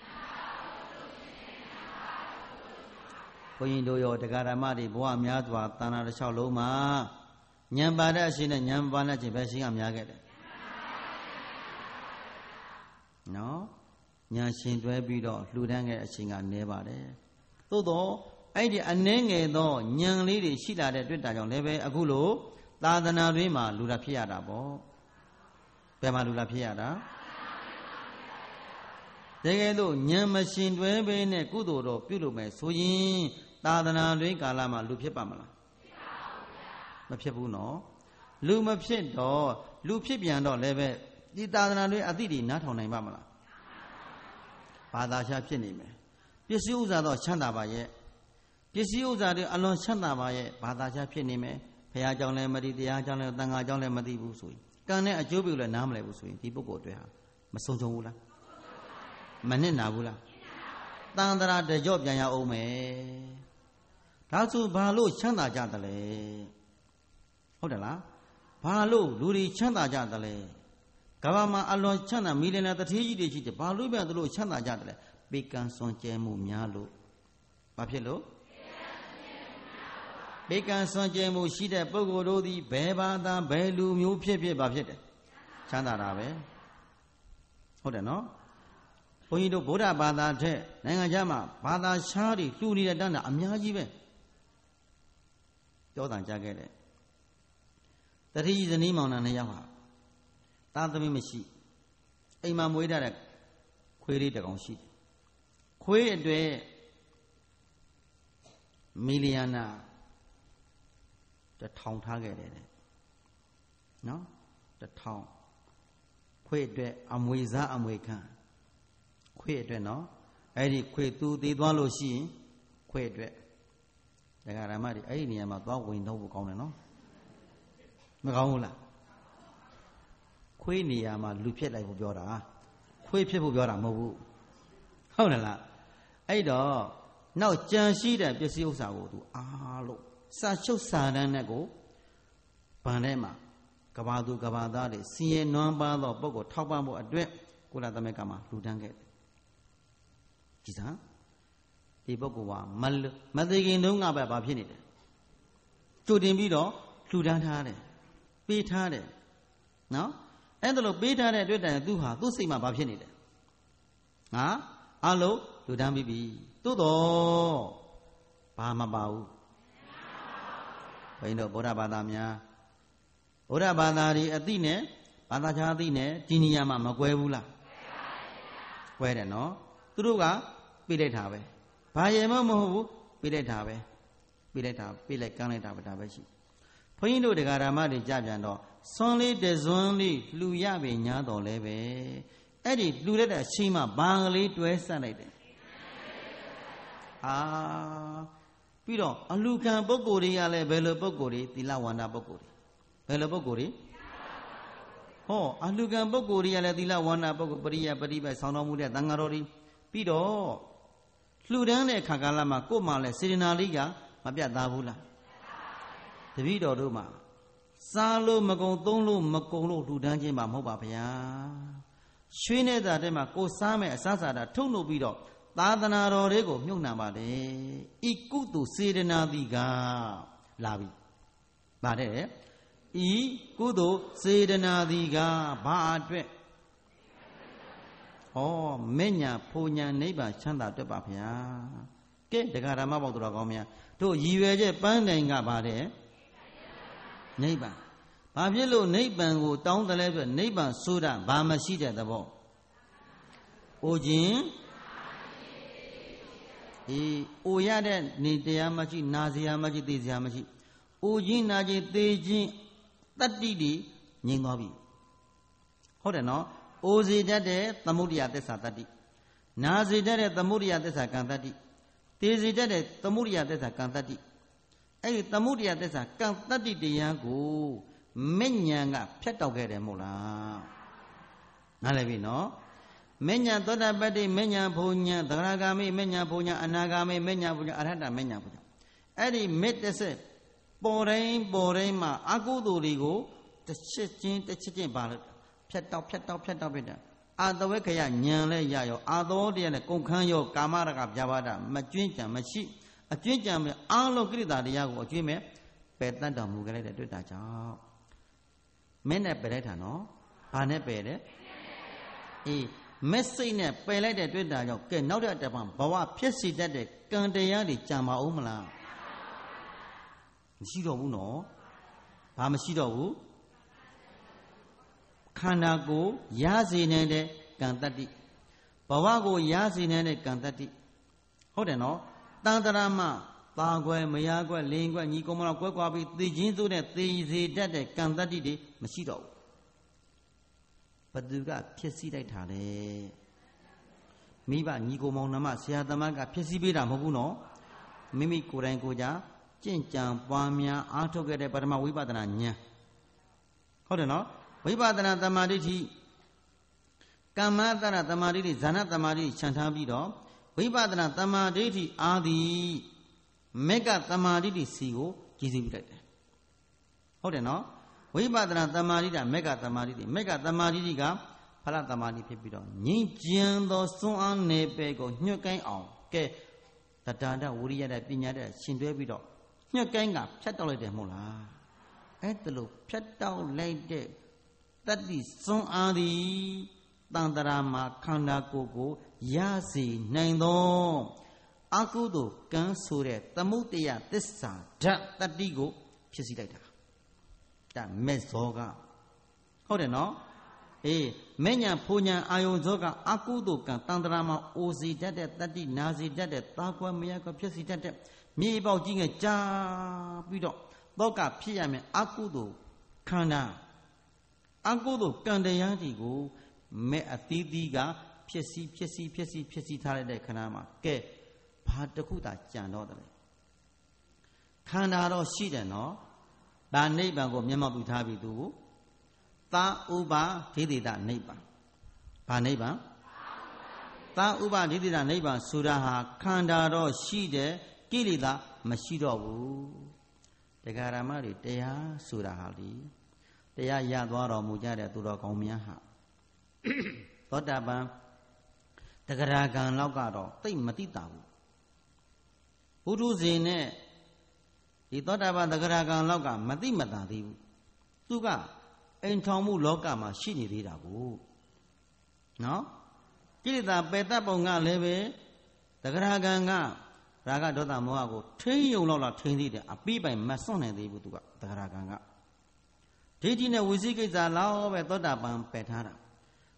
ဘုန်းကြီးတို့ရောတရားဓမ္မတွေဘဝများစွာတဏ္ဍာတစ်လျှောက်လုံးမှာဉာဏ်ပါတဲ့အရှင်နဲ့ဉာဏ်ပါတဲ့ခြင်းပဲရှင်ကများခဲ့တယ်နော်ဉာဏ်ရှင်တွဲပြီးတော့လှူဒန်းခဲ့တဲ့အချိန်ကနေပါတယ်သို့တော့အဲ့ဒီအနှဲငယ်သောဉာဏ်လေးတွေရှိလာတဲ့တွေ့တာကြောင့်လည်းပဲအခုလိုသာသနာတွင်မှာလူတာဖြစ်ရတာပေါ့ဘယ်မှာလူတာဖြစ်ရတာတကယ်လို့ဉာဏ်မရှင်တွဲပဲနဲ့ကုသိုလ်တော်ပြုလုပ်မယ်ဆိုရင်သာသနာတွင်ကာလမှာလူဖြစ်ပါမလားမဖြစ်ဘူးနော်လူမဖြစ်တော့လူဖြစ်ပြန်တော့လည်းပဲဒီသာသနာတွင်အသည့်ဒီနားထောင်နိုင်ပါမလားဘာသာချဖြစ်နေမယ်ပစ္စည်းဥစ္စာတော့ချမ်းသာပါရဲ့ပစ္စည်းဥစ္စာတွေအလွန်ချမ်းသာပါရဲ့ဘာသာချဖြစ်နေမယ်ဘုရားကြောင့်လည်းမသိတရားကြောင့်လည်းတန်ခါကြောင့်လည်းမသိဘူးဆိုရင်ကံနဲ့အကျိုးပြုလည်းနားမလည်ဘူးဆိုရင်ဒီပုဂ္ဂိုလ်အတွက်ဟာမဆုံးချုံဘူးလားမနစ်နာဘူးလားတန်တရာတကြော့ပြန်ရအောင်မယ်ဒါဆိုဘာလို့ချမ်းသာကြတယ်လဲဟုတ်တယ်လားဘာလို့လူတွေချမ်းသာကြတယ်လဲကမ္ဘာမှာအလွန်ချမ်းသာမီလီယံတထေးကြီးတွေရှိတယ်ဘာလို့ပြန်သူတို့ချမ်းသာကြတယ်လဲပေကံစွန်ကြဲမှုများလို့ဘာဖြစ်လို့ပေကံစွန်ကြဲမှုရှိတဲ့ပုဂ္ဂိုလ်တို့သည်ဘယ်ဘာသာဘယ်လူမျိုးဖြစ်ဖြစ်ဘာဖြစ်တယ်ချမ်းသာတာပဲဟုတ်တယ်နော်ဘုန်းကြီးတို့ဗုဒ္ဓဘာသာထက်နိုင်ငံခြားမှာဘာသာခြားတွေလှူနေတဲ့တန်းတာအများကြီးပဲပြောတန်ကြခဲ့တယ်တတိယဇနီးမောင်နှံနှစ်ယောက်ဟာသားသမီးမရှိအိမ်မှာမွေးထားတဲ့ခွေးလေးတစ်ကောင်ရှိတယ်ခွေးအတွေ့မီလီယံနာတထောင်ထားခဲ့တယ်နော်တထောင်ခွေးအတွက်အမွေစားအမွေခံခွေးအတွက်နော်အဲ့ဒီခွေးသူတည်သွားလို့ရှိရင်ခွေးအတွက်တရားဓမ္မတွေအဲ့ဒီနေရာမှာသွားဝင်တော့ဖို့ကောင်းတယ်နော်မကောင်းဘူးလားခွေးနေရာမှာလူဖြစ်လိုက်ဖို့ပြောတာခွေးဖြစ်ဖို့ပြောတာမဟုတ်ဘူးဟုတ်တယ်လားအဲ့တော့နောက်ကြံရှိတဲ့ပစ္စည်းဥစ္စာကိုသူအားလို့စာချုပ်စာတမ်းနဲ့ကိုဗန်ထဲမှာကဘာသူကဘာသားတွေစီရင်နွမ်းပါသောပုဂ္ဂိုလ်ထောက်ပံ့ဖို့အတွက်ကုလသမဂ္ဂမှာလှူဒန်းခဲ့တယ်ကြည်စမ်းဒီပုဂ္ဂိုလ်ကမမသိခင်တုန်းကပဲဘာဖြစ်နေတယ်ကြိုတင်ပြီးတော့လှူဒန်းထားတယ်ပေးထားတယ်နော်အဲ့ဒါလို့ပေးထားတဲ့အတွက်တိုင်သူဟာသူ့စိတ်မှာဘာဖြစ်နေလဲငါအလုံးလှူဒန်းပြီးပြီသို့တော့ဘာမပါဘူးဘိန်းတို့ဗုဒ္ဓဘာသာများဗုဒ္ဓဘာသာတွေအသိနဲ့ဘာသာခြားအသိနဲ့ဒီနေရာမှာမကွဲဘူးလားကွဲတယ်နော်သူတို့ကပြလိုက်တာပဲဘာရေမမဟုတ်ဘူးပြလိုက်တာပဲပြလိုက်တာပြလိုက်ကမ်းလိုက်တာပဲဒါပဲရှိဘုန်းကြီးတို့တရားဓမ္မတွေကြပြန်တော့စွန်းလေးတစွန်းလေးလှူရပေညာတော်လဲပဲအဲ့ဒီလှူလိုက်တဲ့အချိန်မှဘာကလေးတွဲဆက်လိုက်တယ်အာပြီးတော့အလူခံပုဂ္ဂိုလ်တွေကလည်းဘယ်လိုပုဂ္ဂိုလ်တွေသီလဝန္တာပုဂ္ဂိုလ်တွေဘယ်လိုပုဂ္ဂိုလ်တွေဟောအလူခံပုဂ္ဂိုလ်တွေကလည်းသီလဝန္တာပုဂ္ဂိုလ်ပရိယပရိပတ်ဆောင်းတော်မူတဲ့သံဃာတော်တွေပြီးတော့လှူဒန်းတဲ့ခါကာလမှာကို့မှာလဲစေတနာလေးကမပြတ်သားဘူးလားတပည့်တော်တို့မှာစားလို့မကုံသုံးလို့မကုံလို့လှူဒန်းခြင်းမှာမဟုတ်ပါဗျာရွှေနေတာတဲ့မှာကိုစားမဲ့အစားစားတာထုတ်လုပ်ပြီးတော့သာသနာတော်တွေကိုမြုပ်နှံပါလေဤကုသိုလ်စေတနာတိကလာပြီဗါတဲ့ဤကုသိုလ်စေတနာတိကဘာအတွက်ဩမဲ့ညာဖိုညာနိဗ္ဗာန်ချမ်းသာတွေ့ပါဗျာကဲတရားဓမ္မပေါက်တော်ကောင်းများတို့ရည်ရွယ်ချက်ပန်းတိုင်ကဗါတဲ့နိဗ္ဗာန်ဘာဖြစ်လို့နိဗ္ဗာန်ကိုတောင်းတယ်လဲဆိုနိဗ္ဗာန်ဆိုတာဘာမရှိတဲ့သဘောအိုခြင်းအေးအိုရတဲ့နေတရားမရှိနာစရာမရှိသိစရာမရှိအိုခြင်းနာခြင်းသိခြင်းတတ္တိတွေငြိမ်သွားပြီဟုတ်တယ်နော်အိုစေတတ်တဲ့သမုဒိယသစ္စာတတ္တိနာစေတတ်တဲ့သမုဒိယသစ္စာကံတတ္တိသိစေတတ်တဲ့သမုဒိယသစ္စာကံတတ္တိအဲ့ဒီသမုဒိယသစ္စာကံတတ္တိတရားကိုမဲ့ညာကဖြတ်တောက်ခဲ့တယ်မဟုတ်လားနားလည်ပြီနော်မဉ္ဇသောတာပတ္တိမဉ္ဇဘုံညာသဂရဂာမိမဉ္ဇဘုံညာအနာဂာမိမဉ္ဇဘုံညာအရဟတမဉ္ဇဘုံညာအဲ့ဒီမေတ္တဆက်ပေါ်တိုင်းပေါ်တိုင်းမှာအကုသိုလ်တွေကိုတစ်ချက်ချင်းတစ်ချက်ချင်းပါလို့ဖြတ်တောက်ဖြတ်တောက်ဖြတ်တောက်ပြတဲ့အာတဝေခယညံလဲရရောအာသောတရားနဲ့ကုန်ခန်းရောကာမရကဗျာပါဒမကျွင်းကြံမရှိအကျွင်းကြံမဲ့အာလုံးကိရိတာတရားကိုအကျွင်းမဲ့ပယ်တတ်တော်မူကြတဲ့တွေ့တာကြောင့်မင်းနဲ့ပယ်လိုက်တာနော်ဘာနဲ့ပယ်တယ်အေးမက်စိတ်နဲ့ပယ်လိုက်တဲ့တွေ့တာကြောင့်ကဲနောက်တဲ့တပံဘဝဖြစ်စီတတ်တဲ့ကံတရားတွေကြံပါဦးမလားမရှိတော့ဘူးနော်ဘာမရှိတော့ဘူးခန္ဓာကိုယ်ရစေနိုင်တဲ့ကံတတ္တိဘဝကိုရစေနိုင်တဲ့ကံတတ္တိဟုတ်တယ်နော်တန်တရာမပါခွဲမရခွဲလင်းခွဲညီကုံမလောက်ကွဲကွာပြီးသိချင်းစိုးတဲ့သိစေတတ်တဲ့ကံတတ္တိတွေမရှိတော့ဘူးဘသူကဖြစ်စည်းလိုက်တာလေမိဘညီကိုမောင်နှမဆရာသမားကဖြစ်စည်းပေးတာမဟုတ်ဘူးနော်မိမိကိုယ်တိုင်ကိုယ်ကြကြင့်ကြံပွားများအားထုတ်ခဲ့တဲ့ပထမဝိပဿနာဉာဏ်ဟုတ်တယ်နော်ဝိပဿနာသမာဓိဋ္ဌိကမ္မတရသမာဓိဋ္ဌိဇာနသမာဓိခြံထားပြီးတော့ဝိပဿနာသမာဓိဋ္ဌိအာသည်မေကသမာဓိဋ္ဌိစီကိုကြည်စီပြီးလိုက်တယ်ဟုတ်တယ်နော်ဝိပဿနာသမာဓိတာမေကသမာဓိတိမေကသမာဓိတိကဖလသမာဓိဖြစ်ပြီးတော့ငြိမ်းချမ်းသောစွမ်းအားနယ်ပယ်ကိုညှွတ်ကိုင်းအောင်ကဲတတန္တဝိရိယတဲ့ပညာတဲ့ရှင်တွဲပြီးတော့ညှွတ်ကိုင်းကဖြတ်တောက်လိုက်တယ်မဟုတ်လားအဲ့ဒါလို့ဖြတ်တောက်လိုက်တဲ့တတ္တိစွမ်းအားသည်တန်တရာမှာခန္ဓာကိုယ်ကိုရစေနိုင်သောအကုသိုလ်ကံဆိုတဲ့သမုဒယသစ္စာဓာတ်တတ္တိကိုဖြစ်စီလိုက်တာဒါမဲ့ဇောကဟုတ်တယ်နော်အေးမဲ့ညာဖူညာအာယုံဇောကအကုသိုလ်ကံတန်တရာမှာအိုစီတတ်တဲ့တတ္တိနာစီတတ်တဲ့သာကွယ်မရကွယ်ဖြစ်စီတတ်တဲ့မြေပေါက်ကြီးငယ်ကြာပြီးတော့သောကဖြစ်ရမယ်အကုသိုလ်ခန္ဓာအကုသိုလ်ကံတရားတွေကိုမဲ့အသီးသီးကဖြစ်စီဖြစ်စီဖြစ်စီဖြစ်စီထားလိုက်တဲ့ခန္ဓာမှာကဲဘာတစ်ခုသာကြံတော့တယ်ခန္ဓာတော့ရှိတယ်နော်ဒါနိဗ္ဗာန်ကိုမျက်မှောက်ပြုထားပြီသူသာဥပါဒိဋ္ဌိတနိဗ္ဗာန်ဘာနိဗ္ဗာန်သာဥပါဒိဋ္ဌိတနိဗ္ဗာန်ဆိုတာဟာခန္ဓာတော့ရှိတယ်ကိလေသာမရှိတော့ဘူးတရားဓမ္မတွေတရားဆိုတာဟာလေတရားရသွားတော်မူကြတဲ့သူတော်ကောင်းများဟာသောတာပန်တဂရဂံလောက်ကတော့သိမသိတာဘူးဘုဒ္ဓဇင်နဲ့ဒီသောတာပန်တဂရဂံလောက်ကမသိမသာသေးဘူးသူကအိမ်ထောင်မှုလောကမှာရှိနေသေးတာကိုနော်ကိလေသာပယ်တတ်ပုံကလည်းပဲတဂရဂံကရာဂဒေါသမောဟကိုထိန်းယုံလောက်လောက်ထိန်းသေးတယ်အပိပိုင်မစွန့်နိုင်သေးဘူးသူကတဂရဂံကဒိဋ္ဌိနဲ့ဝိသိကိစ္စလောက်ပဲသောတာပန်ပယ်ထားတာသ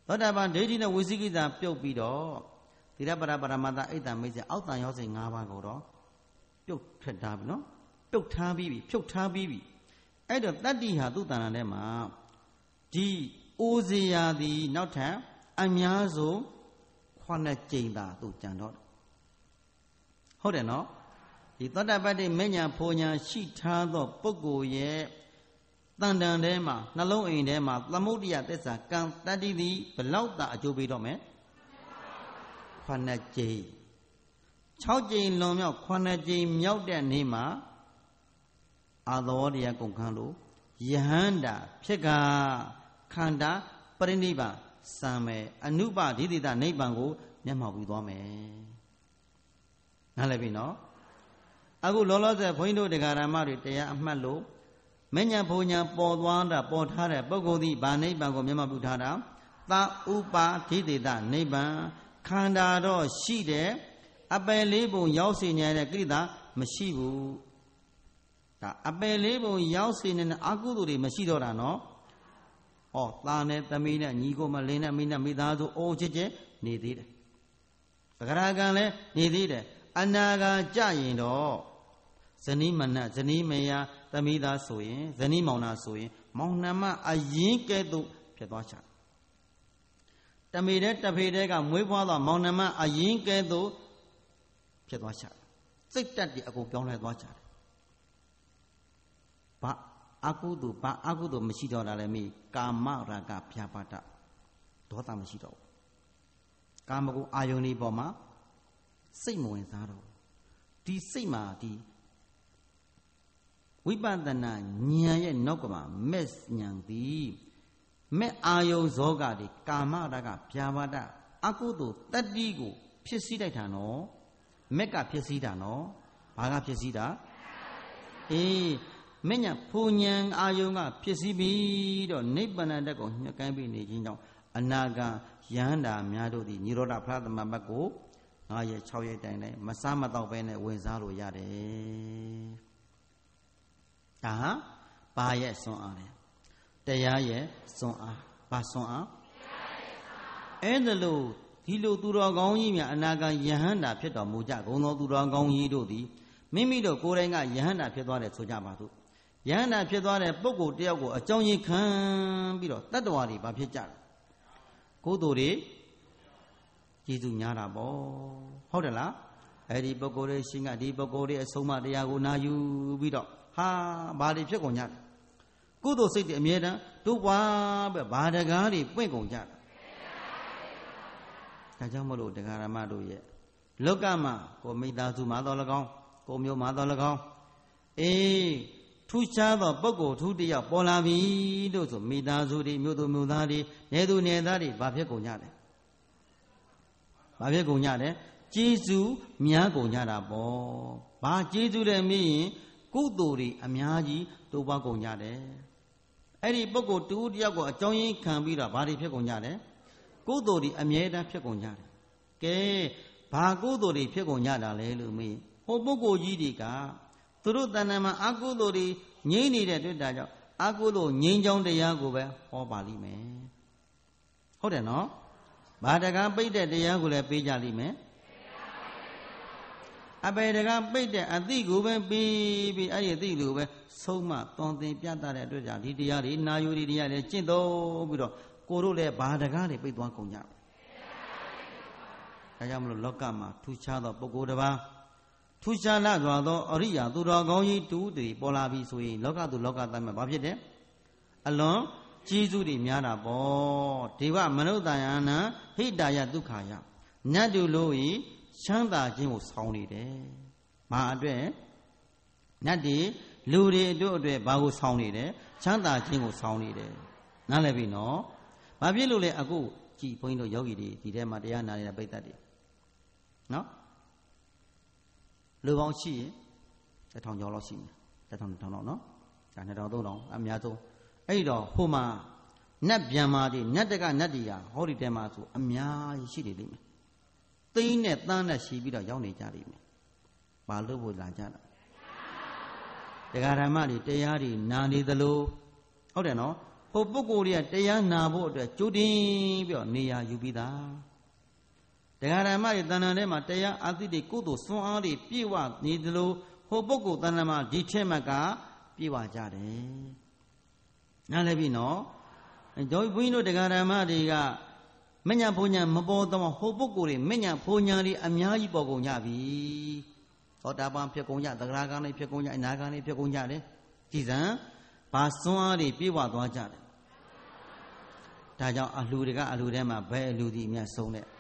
သောတာပန်ဒိဋ္ဌိနဲ့ဝိသိကိစ္စပြုတ်ပြီးတော့သီလပရပရမတ္တအိတ်တံမိတ်စေအောက်တန်ရောစိတ်၅ပါးကိုတော့ပြုတ်ထွက်ထားပြီနော်ပြုတ်ထားပြီးပြီဖြုတ်ထားပြီးပြီအဲ့တော့တတ္တိဟာသူ့တဏ္ဍာထဲမှာဒီအိုဇေယသည်နောက်ထပ်အများဆုံးခုနှစ်ကြိမ်သာသူကြံတော့ဟုတ်တယ်နော်ဒီသောတာပတ္တိမဉ္ဇဉ်ဖိုလ်ညာရှိထားသောပုဂ္ဂိုလ်ရဲ့တန်တန်ထဲမှာနှလုံးအိမ်ထဲမှာသမုဒ္ဒယသစ္စာကံတတ္တိသည်ဘလောက်သာအကျိုးပေးတော့မယ်ခုနှစ်ကြိမ်၆ကြိမ်လွန်မြောက်ခုနှစ်ကြိမ်မြောက်တဲ့နေ့မှာအာသောတရားကုန်ခန်းလို့ယဟန္တာဖြစ်ကခန္ဓာပရိနိဗ္ဗာန်စံမယ်အနုပဒိဋ္ဌိတနိဗ္ဗာန်ကိုမျက်မှောက်ပြီးသွားမယ်နားလည်ပြီနော်အခုလောလောဆယ်ဘုန်းကြီးတို့တရားဓမ္မတွေတရားအမှတ်လို့မဉ္ဇဉ်ဘုံညာပေါ်သွားတာပေါ်ထားတဲ့ပုဂ္ဂိုလ်သည်ဗာနိဗ္ဗာန်ကိုမျက်မှောက်ပြုထားတာသာဥပါဒိဋ္ဌိတနိဗ္ဗာန်ခန္ဓာတော့ရှိတယ်အပယ်လေးပုံရောက်စေနေတဲ့ကိလေသာမရှိဘူးဒါအပယ်လေးပုံရောက်စေနေတဲ့အကုသိုလ်တွေမရှိတော့တာနော်ဟောသားနဲ့သမီးနဲ့ညီကိုမလင်းနဲ့မိနဲ့မိသားစုအိုးချစ်ချစ်နေသေးတယ်သဂရကံလည်းနေသေးတယ်အနာဂါကြရင်တော့ဇနီးမနတ်ဇနီးမယားသမီးသားဆိုရင်ဇနီးမောင်နှံဆိုရင်မောင်နှံမအရင်ကဲ့သို့ဖြစ်သွားချတမေတဲ့တဖေတဲ့ကမွေးဖွားသောမောင်နှံမအရင်ကဲ့သို့ဖြစ်သွားချစိတ်တက်တွေအကုန်ပြောင်းလဲသွားချတယ်ဘာအကုသို့ဘာအကုသို့မရှိတော့တာလည်းမိကာမရာဂဗျာပါဒဒေါသမရှိတော့ဘူးကာမဂုဏ်အာယုန်ဒီပေါ်မှာစိတ်မဝင်စားတော့ဒီစိတ်မှာဒီဝိပဿနာဉာဏ်ရဲ့နောက်ကမှာမက်ဉာဏ်သည်မဲ့အာယုံဇောကတွေကာမရကဗျာပါဒအကုသို့တတ္တိကိုဖြစ်စည်းလိုက်တာနော်မက်ကဖြစ်စည်းတာနော်ဘာကဖြစ်စည်းတာအေးမညာဖူဉဏ်အာယုံကဖြစ်စည်းပြီးတော့နိဗ္ဗာန်တက်ကိုညှက်ကိုင်းပြီးနေခြင်းကြောင့်အနာဂံယဟန္တာများတို့သည်နိရောဓဖလားသမဘတ်ကိုငါးရက်၆ရက်တိုင်တိုင်းမစားမတော့ပဲနဲ့ဝင်စားလို့ရတယ်ဒါဟာဘာရဲ့စွန့်အားလဲတရားရဲ့စွန့်အားဘာစွန့်အားအဲ့ဒါလို့ဒီလိုသူတော်ကောင်းကြီးများအနာဂံယဟန္တာဖြစ်တော်မူကြဂုံတော်သူတော်ကောင်းကြီးတို့သည်မိမိတို့ကိုယ်တိုင်ကယဟန္တာဖြစ်သွားတယ်ဆိုကြပါစို့ယဟန္တာဖြစ်သွားတဲ့ပုဂ္ဂိုလ်တယောက်ကိုအကြောင်းကြီးခံပြီးတော့တတ္တဝါတွေဘာဖြစ်ကြလဲကိုယ်တို့တွေကျေးဇူးများတာပေါ့ဟုတ်တယ်လားအဲ့ဒီပုဂ္ဂိုလ်တွေရှင်ကဒီပုဂ္ဂိုလ်တွေအဆုံးအမတရားကိုနာယူပြီးတော့ဟာဘာတွေဖြစ်ကုန်ကြလဲကုသိုလ်စိတ်တွေအမြဲတမ်းတို့ပွားပဲဘာတကားတွေပွင့်ကုန်ကြတယ်ဒါကြောင့်မလို့တရားဓမ္မတို့ရဲ့လောကမှာကိုမိသားစုမှာတော်၎င်းကိုမျိုးမှာတော်၎င်းအေးထူးခြားသောပုဂ္ဂိုလ်ထူးတယောက်ပေါ်လာပြီလို့ဆိုမိသားစုတွေမြို့သူမြို့သားတွေနေသူနေသားတွေဘာဖြစ်ကုန်ကြလဲဘာဖြစ်ကုန်ကြလဲကျေးဇူးများကုန်ကြတာပေါ့ဘာကျေးဇူးလဲမင်းရင်ကုသိုလ်တွေအများကြီးတိုးပွားကုန်ကြတယ်အဲ့ဒီပုဂ္ဂိုလ်တူတယောက်ကိုအကြောင်းရင်းခံပြီးတော့ဘာတွေဖြစ်ကုန်ကြလဲကုသိုလ်တွေအမြဲတမ်းဖြစ်ကုန်ကြတယ်ကဲဘာကုသိုလ်တွေဖြစ်ကုန်ကြတာလဲလို့မေးဟိုပုဂ္ဂိုလ်ကြီးတွေကသူတို့တဏ္ဍာမှာအကုသိုလ်တွေငြိမ့်နေတဲ့တွေ့တာကြောင့်အကုသိုလ်ငြိမ်းချောင်းတရားကိုပဲဟောပါလိမ့်မယ်ဟုတ်တယ်နော်ဘာတကားပိတ်တဲ့တရားကိုလည်းပေးကြလိမ့်မယ်အပေတကားပိတ်တဲ့အသိကိုပဲပြီးပြီးအဲ့ဒီအသိကိုပဲဆုံးမသွန်သင်ပြတတ်တဲ့အတွက်ကြောင့်ဒီတရားတွေနာယူဒီတရားတွေကျင့်သုံးပြီးတော့ကိုတို့လည်းဘာတကားတွေပိတ်သွားကုန်ကြတယ်ဒါကြောင့်မလို့လောကမှာထူးခြားသောပုဂ္ဂိုလ်တစ်ပါးထူးခြားလာစွာသောအရိယာသူတော်ကောင်းကြီးတူတည်းပေါ်လာပြီဆိုရင်လောကသူလောကသားမှာဘာဖြစ်တယ်အလွန်ကျေးဇူးတွေများတာပေါ့ဒေဝမနုဿာယနာဟိတာယဒုက္ခယနတ်တူလို့ဤချမ်းသာခြင်းကိုဆောင်းနေတယ်။ဘာအတွက်နတ်တွေလူတွေတို့အတွက်ဘာကိုဆောင်းနေတယ်ချမ်းသာခြင်းကိုဆောင်းနေတယ်နားလည်ပြီနော်။ဘာဖြစ်လို့လဲအခုကြည်ဘုန်းကြီးတို့ယောဂီတွေဒီထဲမှာတရားနာနေတဲ့ပိဋကတ်တွေနော်လူပေါင်းရှိရင်တစ်ထောင်ကျော်လောက်ရှိမယ်တစ်ထောင်တစ်ထောင်လောက်နော်ဒါနှစ်ထောင်သုံးထောင်အများဆုံးအဲ့တော့ဟိုမှာနတ်ပြန်မာတွေနတ်တကနတ်တွေကဟောဒီတဲမှာဆိုအများကြီးရှိနေလိမ့်မယ်သိန်းနဲ့တန်းနဲ့ရှိပြီးတော့ရောက်နေကြလိမ့်မယ်ဘာလို့ဖို့လာကြတာတရားဓမ္မတွေတရားတွေနာနေသလိုဟုတ်တယ်နော်ဟိုပုဂ္ဂိုလ်တွေကတရားနာဖို့အတွက်ကြိုတင်ပြီးတော့နေရာယူပြီးသားတရားဓမ္မတွေတဏ္ဍာထဲမှာတရားအသိတွေကုသိုလ်စွမ်းအားတွေပြည့်ဝနေသလိုဟိုပုဂ္ဂိုလ်တဏ္ဍာမှာဒီထက်မှကပြည့်ဝကြတယ်နားလည်ပြီနော်တို့ဘုန်းကြီးတို့တရားဓမ္မတွေကမညာဘုံညာမပေါ်တော့ဟိုပုဂ္ဂိုလ်တွေမညာဘုံညာတွေအများကြီးပေါ်ကုန်ကြပြီသောတာပန်ဖြစ်ကုန်ကြသဂရကံတွေဖြစ်ကုန်ကြအနာဂံတွေဖြစ်ကုန်ကြတယ်ကြည်စံဘာစွမ်းအားတွေပြည့်ဝသွားကြတယ်ဒါကြောင့်အလှူတွေကအလှူထဲမှာဘယ်အလှူဒီအမြတ်ဆုံးတဲ့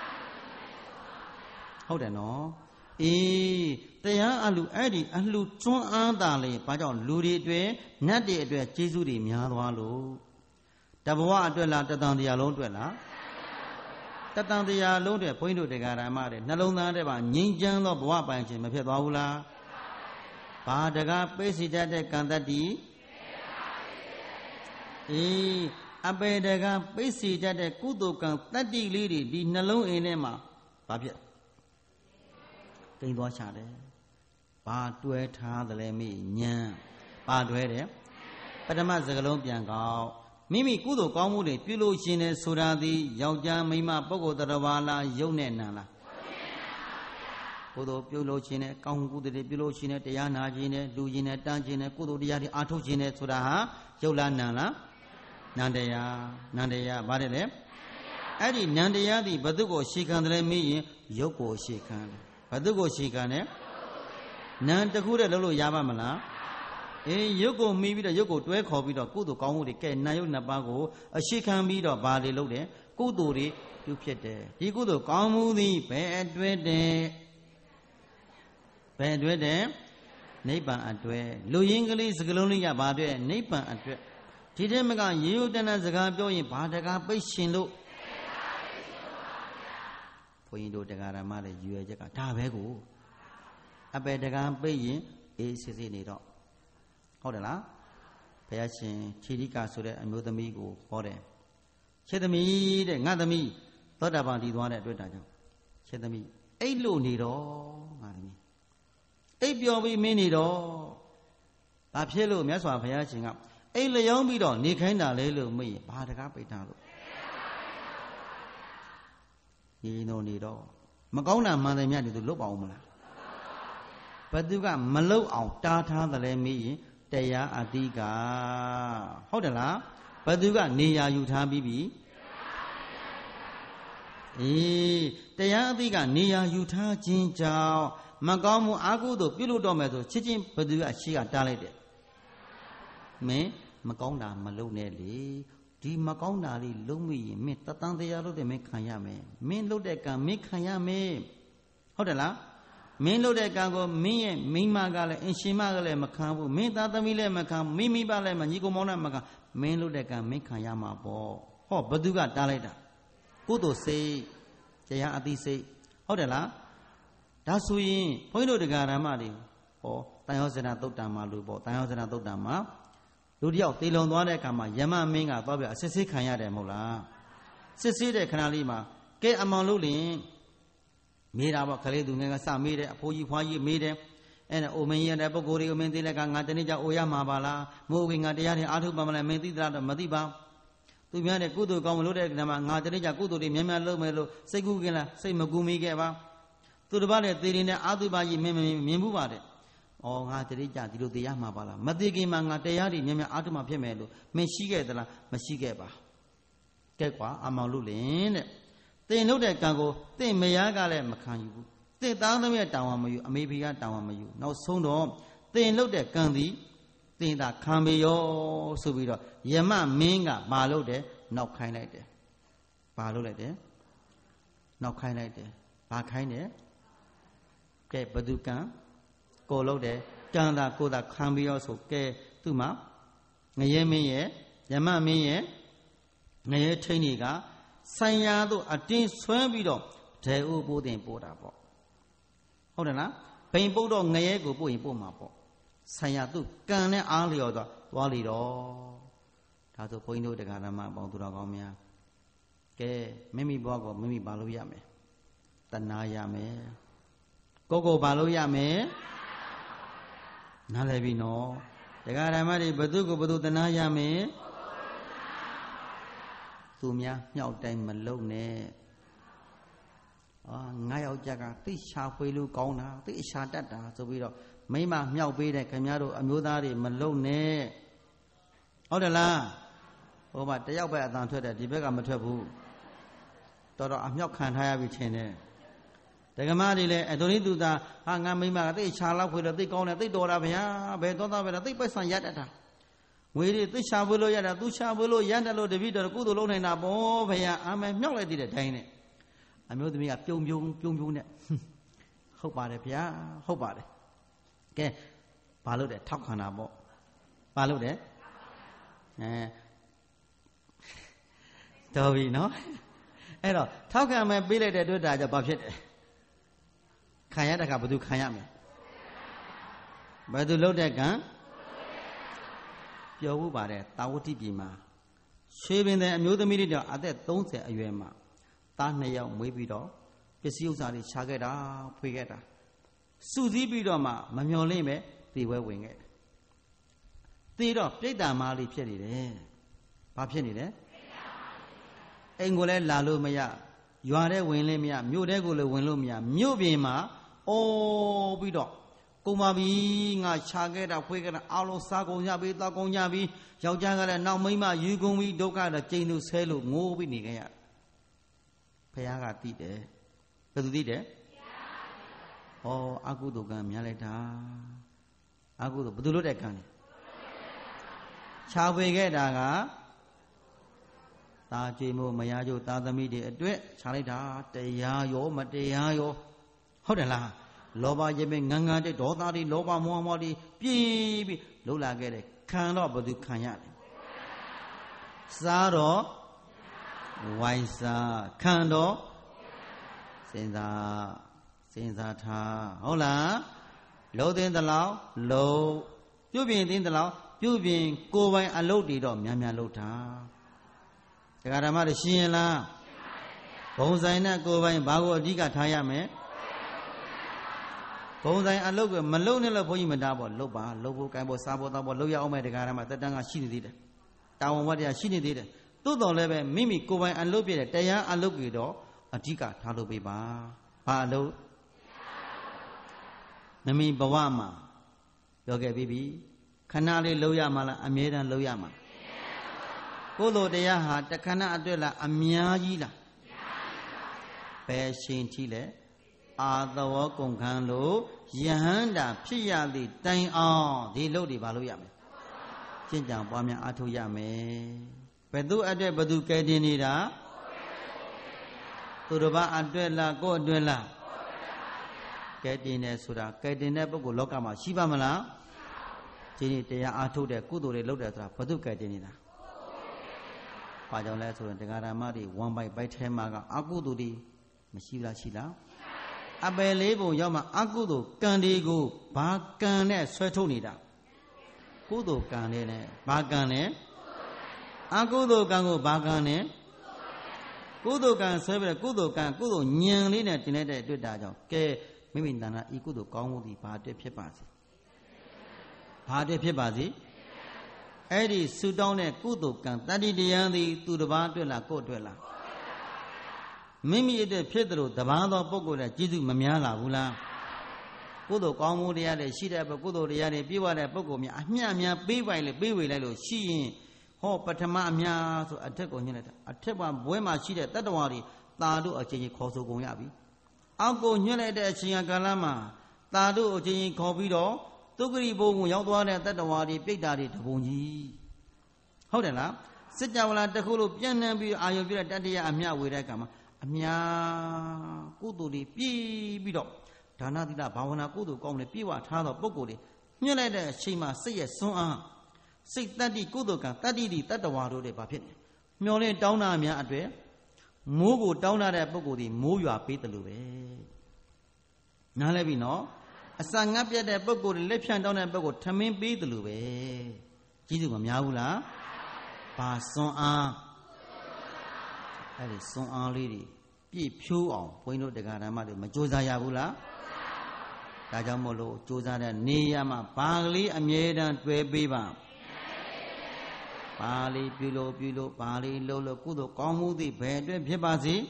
ဟုတ်တယ်နော်အေးတရားအလှူအဲ့ဒီအလှူကျွမ်းအားတာလေဘာကြောင့်လူတွေအတွက်နတ်တွေအတွက်ကျေးဇူးတွေများသွားလို့တဘဝအတွက်လားတတန်တရားလုံးအတွက်လားတတန်တရားလုံးအတွက်ဘုန်းကြီးတို့တရားဓမ္မတွေနှလုံးသားထဲမှာငြိမ်းချမ်းသောဘဝပိုင်ခြင်းမဖြစ်သွားဘူးလားဘာတကားပိစိတတ်တဲ့ကံတတ္တိအေးအပေတကားပိစိတတ်တဲ့ကုသိုလ်ကံတတ္တိလေးတွေဒီနှလုံးအိမ်ထဲမှာဘာဖြစ်တိမ်သွားချတယ်ဘာတွဲထားတယ်လဲမိညံဘာတွဲတယ်ပထမစကားလုံးပြန်ကောက်မိမိကုသိုလ်ကောင်းမှုတွေပြုလို့ရှင်တယ်ဆိုတာသည်ယောက်ျားမိန်းမပုဂ္ဂိုလ်တော်ဘာလားယုံနဲ့နံလားကုသိုလ်ပြုလို့ရှင်တယ်ကောင်းမှုကုသိုလ်တွေပြုလို့ရှင်တယ်တရားနာခြင်းနဲ့လူခြင်းနဲ့တန်းခြင်းနဲ့ကုသိုလ်တရားတွေအားထုတ်ခြင်းနဲ့ဆိုတာဟာယုတ်လားနံလားနန္တရားနန္တရားဗါတယ်လေအဲ့ဒီနန္တရားသည်ဘု து ကိုရှေခံတယ်မေးရင်ယုတ်ကိုရှေခံတယ်ဘု து ကိုရှေခံတယ်နံတခုတည်းလုံးလို့ရပါမလားအေးရုပ်ကိုမှီပြီးတော့ရုပ်ကိုတွဲခေါ်ပြီးတော့ကုသိုလ်ကောင်းမှုတွေကဲနာယုတ်နှစ်ပါးကိုအရှိခံပြီးတော့ဘာတွေလုပ်တယ်ကုသိုလ်တွေပြုဖြစ်တယ်ဒီကုသိုလ်ကောင်းမှုသည်ဘယ်အတွက်တဲ့ဘယ်အတွက်တဲ့နိဗ္ဗာန်အတွက်လူရင်းကလေးစကလုံးလေးကဘာအတွက်နိဗ္ဗာန်အတွက်ဒီတဲ့မကရေယုတနာစကားပြောရင်ဘာတကားပိတ်ရှင်လို့ဘုန်းကြီးတို့တရားဓမ္မတွေယူရချက်ကဒါပဲကိုအပေတကားပိတ်ရင်အေးစစ်စစ်နေတော့ဟုတ်တယ်လားဘုရားရှင်ခြေရိကဆိုတဲ့အမျိုးသမီးကိုဟောတယ်ခြေသမီးတဲ့ငါသမီးသောတာပန်တည်သွားတဲ့အတွက်ဒါကြောင့်ခြေသမီးအိတ်လို့နေတော့ငါသမီးအိတ်ပျော်ပြီးမင်းနေတော့ဘာဖြစ်လို့မြတ်စွာဘုရားရှင်ကအိတ်လျောင်းပြီးတော့နေခိုင်းတာလေလို့မေးရင်ဘာတကားပိတ်တာလို့ညီတော်နေတော့မကောင်းတာမှန်တယ်မြတ်တယ်သူလွတ်ပါအောင်မလားဘသူကမလုတ်အောင်တားထားတယ်လဲမေးရင်တရားအတိကဟုတ်တယ်လားဘသူကနေရာယူထားပြီးပြီအေးတရားအတိကနေရာယူထားခြင်းကြောင့်မကောင်းမှုအကုသို့ပြုလို့တော့မယ်ဆိုချစ်ချင်းဘသူကရှိကတားလိုက်တယ်မင်းမကောင်းတာမလုပ်နဲ့လေဒီမကောင်းတာလေးလုံးမိရင်မင်းတတန်တရားလုပ်တယ်မင်းခံရမယ်မင်းလုပ်တဲ့ကံမင်းခံရမယ်ဟုတ်တယ်လားမင်းလုပ်တဲ့ကံကိုမင်းရဲ့မိန်းမကလည်းအရှင်မကလည်းမခံဘူးမင်းသားသမီးလည်းမခံမိမိပါလည်းမညီကိုမောင်နှမမခံမင်းလုပ်တဲ့ကံမင်းခံရမှာပေါ့ဟောဘသူကတားလိုက်တာကုသိုလ်စိတ်တရားအသိစိတ်ဟုတ်တယ်လားဒါဆိုရင်ဘုန်းကြီးတို့တရားဓမ္မတွေဟောတန်ရောဇနာသုတ်တံမှာလို့ပေါ့တန်ရောဇနာသုတ်တံမှာလူတယောက်သေလုံသွားတဲ့အခါမှာယမမင်းကသွားပြီးအစစ်ဆေးခံရတယ်မဟုတ်လားစစ်ဆေးတဲ့ခဏလေးမှာကဲအမောင်လို့လင်မေးတာပေါ့ခလေးသူငယ်ကစမေးတယ်အဖိုးကြီးဖွားကြီးမေးတယ်အဲ့ဒါအိုမင်းရတဲ့ပုဂ္ဂိုလ်တွေကိုမင်းသိလက်ကငါတနေ့ကျအိုရမှာပါလားမို့ဝင်ငါတရားတွေအားထုတ်ပါမလားမင်းသိသလားတော့မသိပါသူများတဲ့ကုသိုလ်ကောင်းမလို့တဲ့ကမှာငါတနေ့ကျကုသိုလ်တွေများများလုပ်မယ်လို့စိတ်ကူးကင်းလားစိတ်မကူမိခဲ့ပါသူတစ်ပါးနဲ့သေရင်နဲ့အာသုဘကြီးမင်းမမြင်ဘူးပါတဲ့ဩငါတနေ့ကျဒီလိုသိရမှာပါလားမသိခင်မှာငါတရားတွေများများအားထုတ်မှဖြစ်မယ်လို့မင်းရှိခဲ့သလားမရှိခဲ့ပါကဲကွာအမောင်လို့လင်တဲ့တင်လို့တဲ့ကံကိုတင့်မယားကလည်းမခံယူဘူးတင့်သားသမီးတောင်းဝမယူအမေဖေကတောင်းဝမယူနောက်ဆုံးတော့တင်လို့တဲ့ကံသည်တင်သာခံပေရောဆိုပြီးတော့ယမမင်းကမလုပ်တယ်နောက်ခိုင်းလိုက်တယ်ဘာလုပ်လိုက်တယ်နောက်ခိုင်းလိုက်တယ်ဘာခိုင်းတယ်ကဲဘသူကံကိုလုပ်တယ်ကံသာကိုသာခံပေရောဆိုကဲသူ့မှာငရဲမင်းရဲ့ယမမင်းရဲ့ငရဲထိန်တွေကဆိုင်ရာတို့အတင်းဆွဲပြီးတော့ဒဲဥပိုးတင်ပို့တာပေါ့ဟုတ်တယ်လားဘိန်ပုတ်တော့ငရဲကိုပို့ရင်ပို့မှာပေါ့ဆိုင်ရာတို့ကံနဲ့အားလျော်တော့သွားလေတော့ဒါဆိုဘုန်းကြီးတို့တရားဓမ္မအပေါင်းသူတော်ကောင်းများကဲမိမိဘဝကိုမိမိဘာလို့ရမယ်တဏှာရမယ်ကိုကိုဘာလို့ရမယ်နားလည်ပြီနော်တရားဓမ္မတွေဘသူကိုဘသူတဏှာရမယ်သူများမြောက်တိုင်းမလုံနဲ့အာငါယောက်ျားကသိရှာဖွေလို့ကောင်းတာသိအရှာတတ်တာဆိုပြီးတော့မိမမြောက်ပေးတဲ့ခင်ဗျားတို့အမျိုးသားတွေမလုံနဲ့ဟုတ်တယ်လားဟိုမှာတယောက်ပဲအတန်ထွက်တယ်ဒီဘက်ကမထွက်ဘူးတော်တော်အမြောက်ခံထားရပြီထင်တယ်ဒကမတွေလည်းအတော်လေးသူသားဟာငါမိမကသိရှာလောက်ဖွေလို့သိကောင်းတယ်သိတော်တာဗျာဘယ်တော့သားပဲလားသိပိုက်ဆံရတတ်တာငွေတွေသိရှာဖွေလို့ရတာသူရှာဖွေလို့ရတတ်လို့တပည့်တော်ကုသိုလ်လုပ်နိုင်တာပေါ့ဗျာအာမဲမြောက်လိုက်သေးတဲ့တိုင်းနဲ့အမျိုးသမီးကပြုံပြုံပြုံပြုံနဲ့ဟုတ်ပါတယ်ဗျာဟုတ်ပါတယ်ကဲဘာလို့လဲထောက်ခံတာပေါ့ဘာလို့လဲအဲတော်ပြီနော်အဲ့တော့ထောက်ခံမဲ့ပေးလိုက်တဲ့အတွက်ဒါကြောင့်ဘာဖြစ်တယ်ခံရတဲ့ကဘယ်သူခံရမလဲဘယ်သူလှုပ်တဲ့ကံပြောဘူးပါတယ်တာဝတိပြည်မှာရွှေပင်တဲ့အမျိုးသမီးတွေတော့အသက်သုံးဆယ်အရွယ်မှာသားနှစ်ယောက်မွေးပြီးတော့ပစ္စည်းဥစ္စာတွေရှာခဲ့တာဖွေခဲ့တာစုစည်းပြီးတော့မှမမျော်လင့်ပဲသေဝဲဝင်ခဲ့တယ်သေတော့ပြိတ္တာမာလေးဖြစ်နေတယ်ဘာဖြစ်နေလဲအိမ်ကိုလည်းလာလို့မရရွာထဲဝင်လည်းမရမြို့ထဲကိုလည်းဝင်လို့မရမြို့ပြင်မှာအိုးပြီးတော့ကုန်ပါပြီငါရှာခဲ့တာဖွေခဲ့တာအားလုံးစားကုန်ကြပြီတောက်ကုန်ကြပြီယောက်ျားကလည်းနောက်မိန်းမယူကုန်ပြီဒုက္ခတော့ကျိန်လို့ဆဲလို့ငိုးပြီးနေခဲ့ရဖះကသိတယ်ဘယ်သူသိတယ်ဩအကုသိုလ်ကံများလိုက်တာအကုသိုလ်ဘယ်သူလို့တဲ့ကံလဲရှာဖွေခဲ့တာကသာကြည်မို့မယားကျိုးသာသမီတွေအတွက်ခြားလိုက်တာတရားရောမတရားရောဟုတ်တယ်လားလောဘရဲ့ပဲငန်းငန်းတဲ့ဒေါသတွေလောဘမောဟမောတွေပြေးပြီးလှုပ်လာခဲ့တယ်ခံတော့ဘယ်သူခံရလဲစားတော့ဝိုင်းစားခံတော့စဉ်းစားစဉ်းစားထားဟုတ်လားလုံးသိသလောက်လုံးပြုပြင်သိသလောက်ပြုပြင်ကိုယ်ပိုင်အလုပ်တွေတော့များများလုပ်တာတရားဓမ္မတွေရှင်းရင်လားဘုံဆိုင်နဲ့ကိုယ်ပိုင်ဘာကိုအဓိကထားရမလဲဘုံဆိုင်အလုပ်ကမလုပ်နဲ့လို့ဘုန်းကြီးမတားပေါ့လုပ်ပါလုပ်ဖို့ကိုင်ဖို့စားဖို့တောက်ဖို့လုပ်ရအောင်မယ်တရားဓမ္မတက်တန်းကရှိနေသေးတယ်တာဝန်ဝတ္တရားရှိနေသေးတယ်သို့တော်လည်းပဲမိမိကိုယ်ပိုင်အလုပ်ပြတဲ့တရားအလုပ်ကြီးတော့အဓိကထားလုပ်ပေးပါဘာအလုပ်နမိဘဝမှာပြောခဲ့ပြီးပြီခဏလေးလုပ်ရမှာလားအမြဲတမ်းလုပ်ရမှာကိုယ်လိုတရားဟာတခဏအတွက်လားအများကြီးလားဘယ်ရှင်ထိလဲအာသဝကုန်ခံလို့ယဟန္တာဖြစ်ရသည့်တိုင်အောင်ဒီလုပ်တွေဘာလို့ရမလဲကျင့်ကြံပွားများအားထုတ်ရမယ်ဘယ်သူအတွက်ဘယ်သူကဲတင်နေတာသူတစ်ပါးအတွက်လားကိုယ့်အတွက်လားကဲတင်တယ်ဆိုတာကဲတင်တဲ့ပုဂ္ဂိုလ်လောကမှာရှိပါမလားဒီနေ့တရားအားထုတ်တဲ့ကုသိုလ်တွေလုပ်တယ်ဆိုတာဘယ်သူကဲတင်နေတာဘာကြောင့်လဲဆိုရင်တရားဓမ္မတွေဝမ်ပိုက်ပိုက်ထဲမှာကအကုသိုလ်တွေမရှိလားရှိလားအပယ်လေးပုံရောက်မှအကုသိုလ်ကံတွေကိုဘာကံနဲ့ဆွဲထုတ်နေတာကုသိုလ်ကံနဲ့ဘာကံနဲ့အကုသိုလ်ကံကိုဘာကံနဲ့ကုသိုလ်ကံဆွဲပြီးကုသိုလ်ကံကုသိုလ်ဉာဏ်လေးနဲ့တင်လိုက်တဲ့အတွက်ဒါကြောင့်ကဲမိမိတဏ္ဍာဤကုသိုလ်ကောင်းမှုဒီဘာအတွက်ဖြစ်ပါစေဘာအတွက်ဖြစ်ပါစေအဲ့ဒီဆုတောင်းတဲ့ကုသိုလ်ကံတတ္တိတရားသည်သူတစ်ပါးအတွက်လားကိုယ့်အတွက်လားမိမိအတွက်ဖြစ်တယ်လို့တပါးသောပုဂ္ဂိုလ်ရဲ့ကျေးဇူးမများလာဘူးလားကုသိုလ်ကောင်းမှုတရားတွေရှိတဲ့ကုသိုလ်တရားတွေပြည့်ဝတဲ့ပုဂ္ဂိုလ်များအမျှအများပေးပိုင်လေပေးဝေလိုက်လို့ရှိရင်ဟောပထမအများဆိုအထက်ကိုညှိလိုက်တာအထက်ကဘွဲမှာရှိတဲ့တတ္တဝါတွေတာတို့အချင်းချင်းခေါ်ဆိုကုန်ရပြီအောက်ကိုညှိလိုက်တဲ့အချိန်ကာလမှာတာတို့အချင်းချင်းခေါ်ပြီးတော့ဒုက္ခရိဘုံကိုရောက်သွားတဲ့တတ္တဝါတွေပြိတ္တာတွေတပုံကြီးဟုတ်တယ်လားစစ်ကြဝဠာတစ်ခုလို့ပြန့်နှံ့ပြီးအာယုပြတဲ့တတ္တရာအမျှဝေတဲ့ကံမှာအများကုသိုလ်တွေပြည့်ပြီးတော့ဒါနသီလဘာဝနာကုသိုလ်ကောင်းတယ်ပြည့်ဝထားသောပုဂ္ဂိုလ်တွေညှိလိုက်တဲ့အချိန်မှာစိတ်ရဲ့စွမ်းအားစိတ်တတ္တိကုသိုလ်ကံတတ္တိတိတတ္တဝါတို့တွေဘာဖြစ်နေမျောလင်းတောင်းတာများအတွေ့မိုးကိုတောင်းတဲ့ပုဂ္ဂိုလ်ဒီမိုးရွာပေးတယ်လို့ပဲနားလဲပြီနော်အစာငတ်ပြတ်တဲ့ပုဂ္ဂိုလ်တွေလက်ဖြန့်တောင်းတဲ့ပုဂ္ဂိုလ်ထမင်းပေးတယ်လို့ပဲကြီးစုမများဘူးလားဘာစွမ်းအားအဲ့ဒီစွမ်းအားလေးတွေပြည့်ဖြိုးအောင်ဘုန်းကြီးတို့တရားဓမ္မတွေမကြိုးစားရဘူးလားဒါကြောင့်မို့လို့ကြိုးစားတဲ့နေရမှာဘာကလေးအမြဲတမ်းတွေ့ပေးပါဘာလေးပြုလို့ပြုလို့ဘာလေးလှုပ်လို့ကုသိုလ်ကောင်းမှုသည်ဘယ်အတွက်ဖြစ်ပါစေ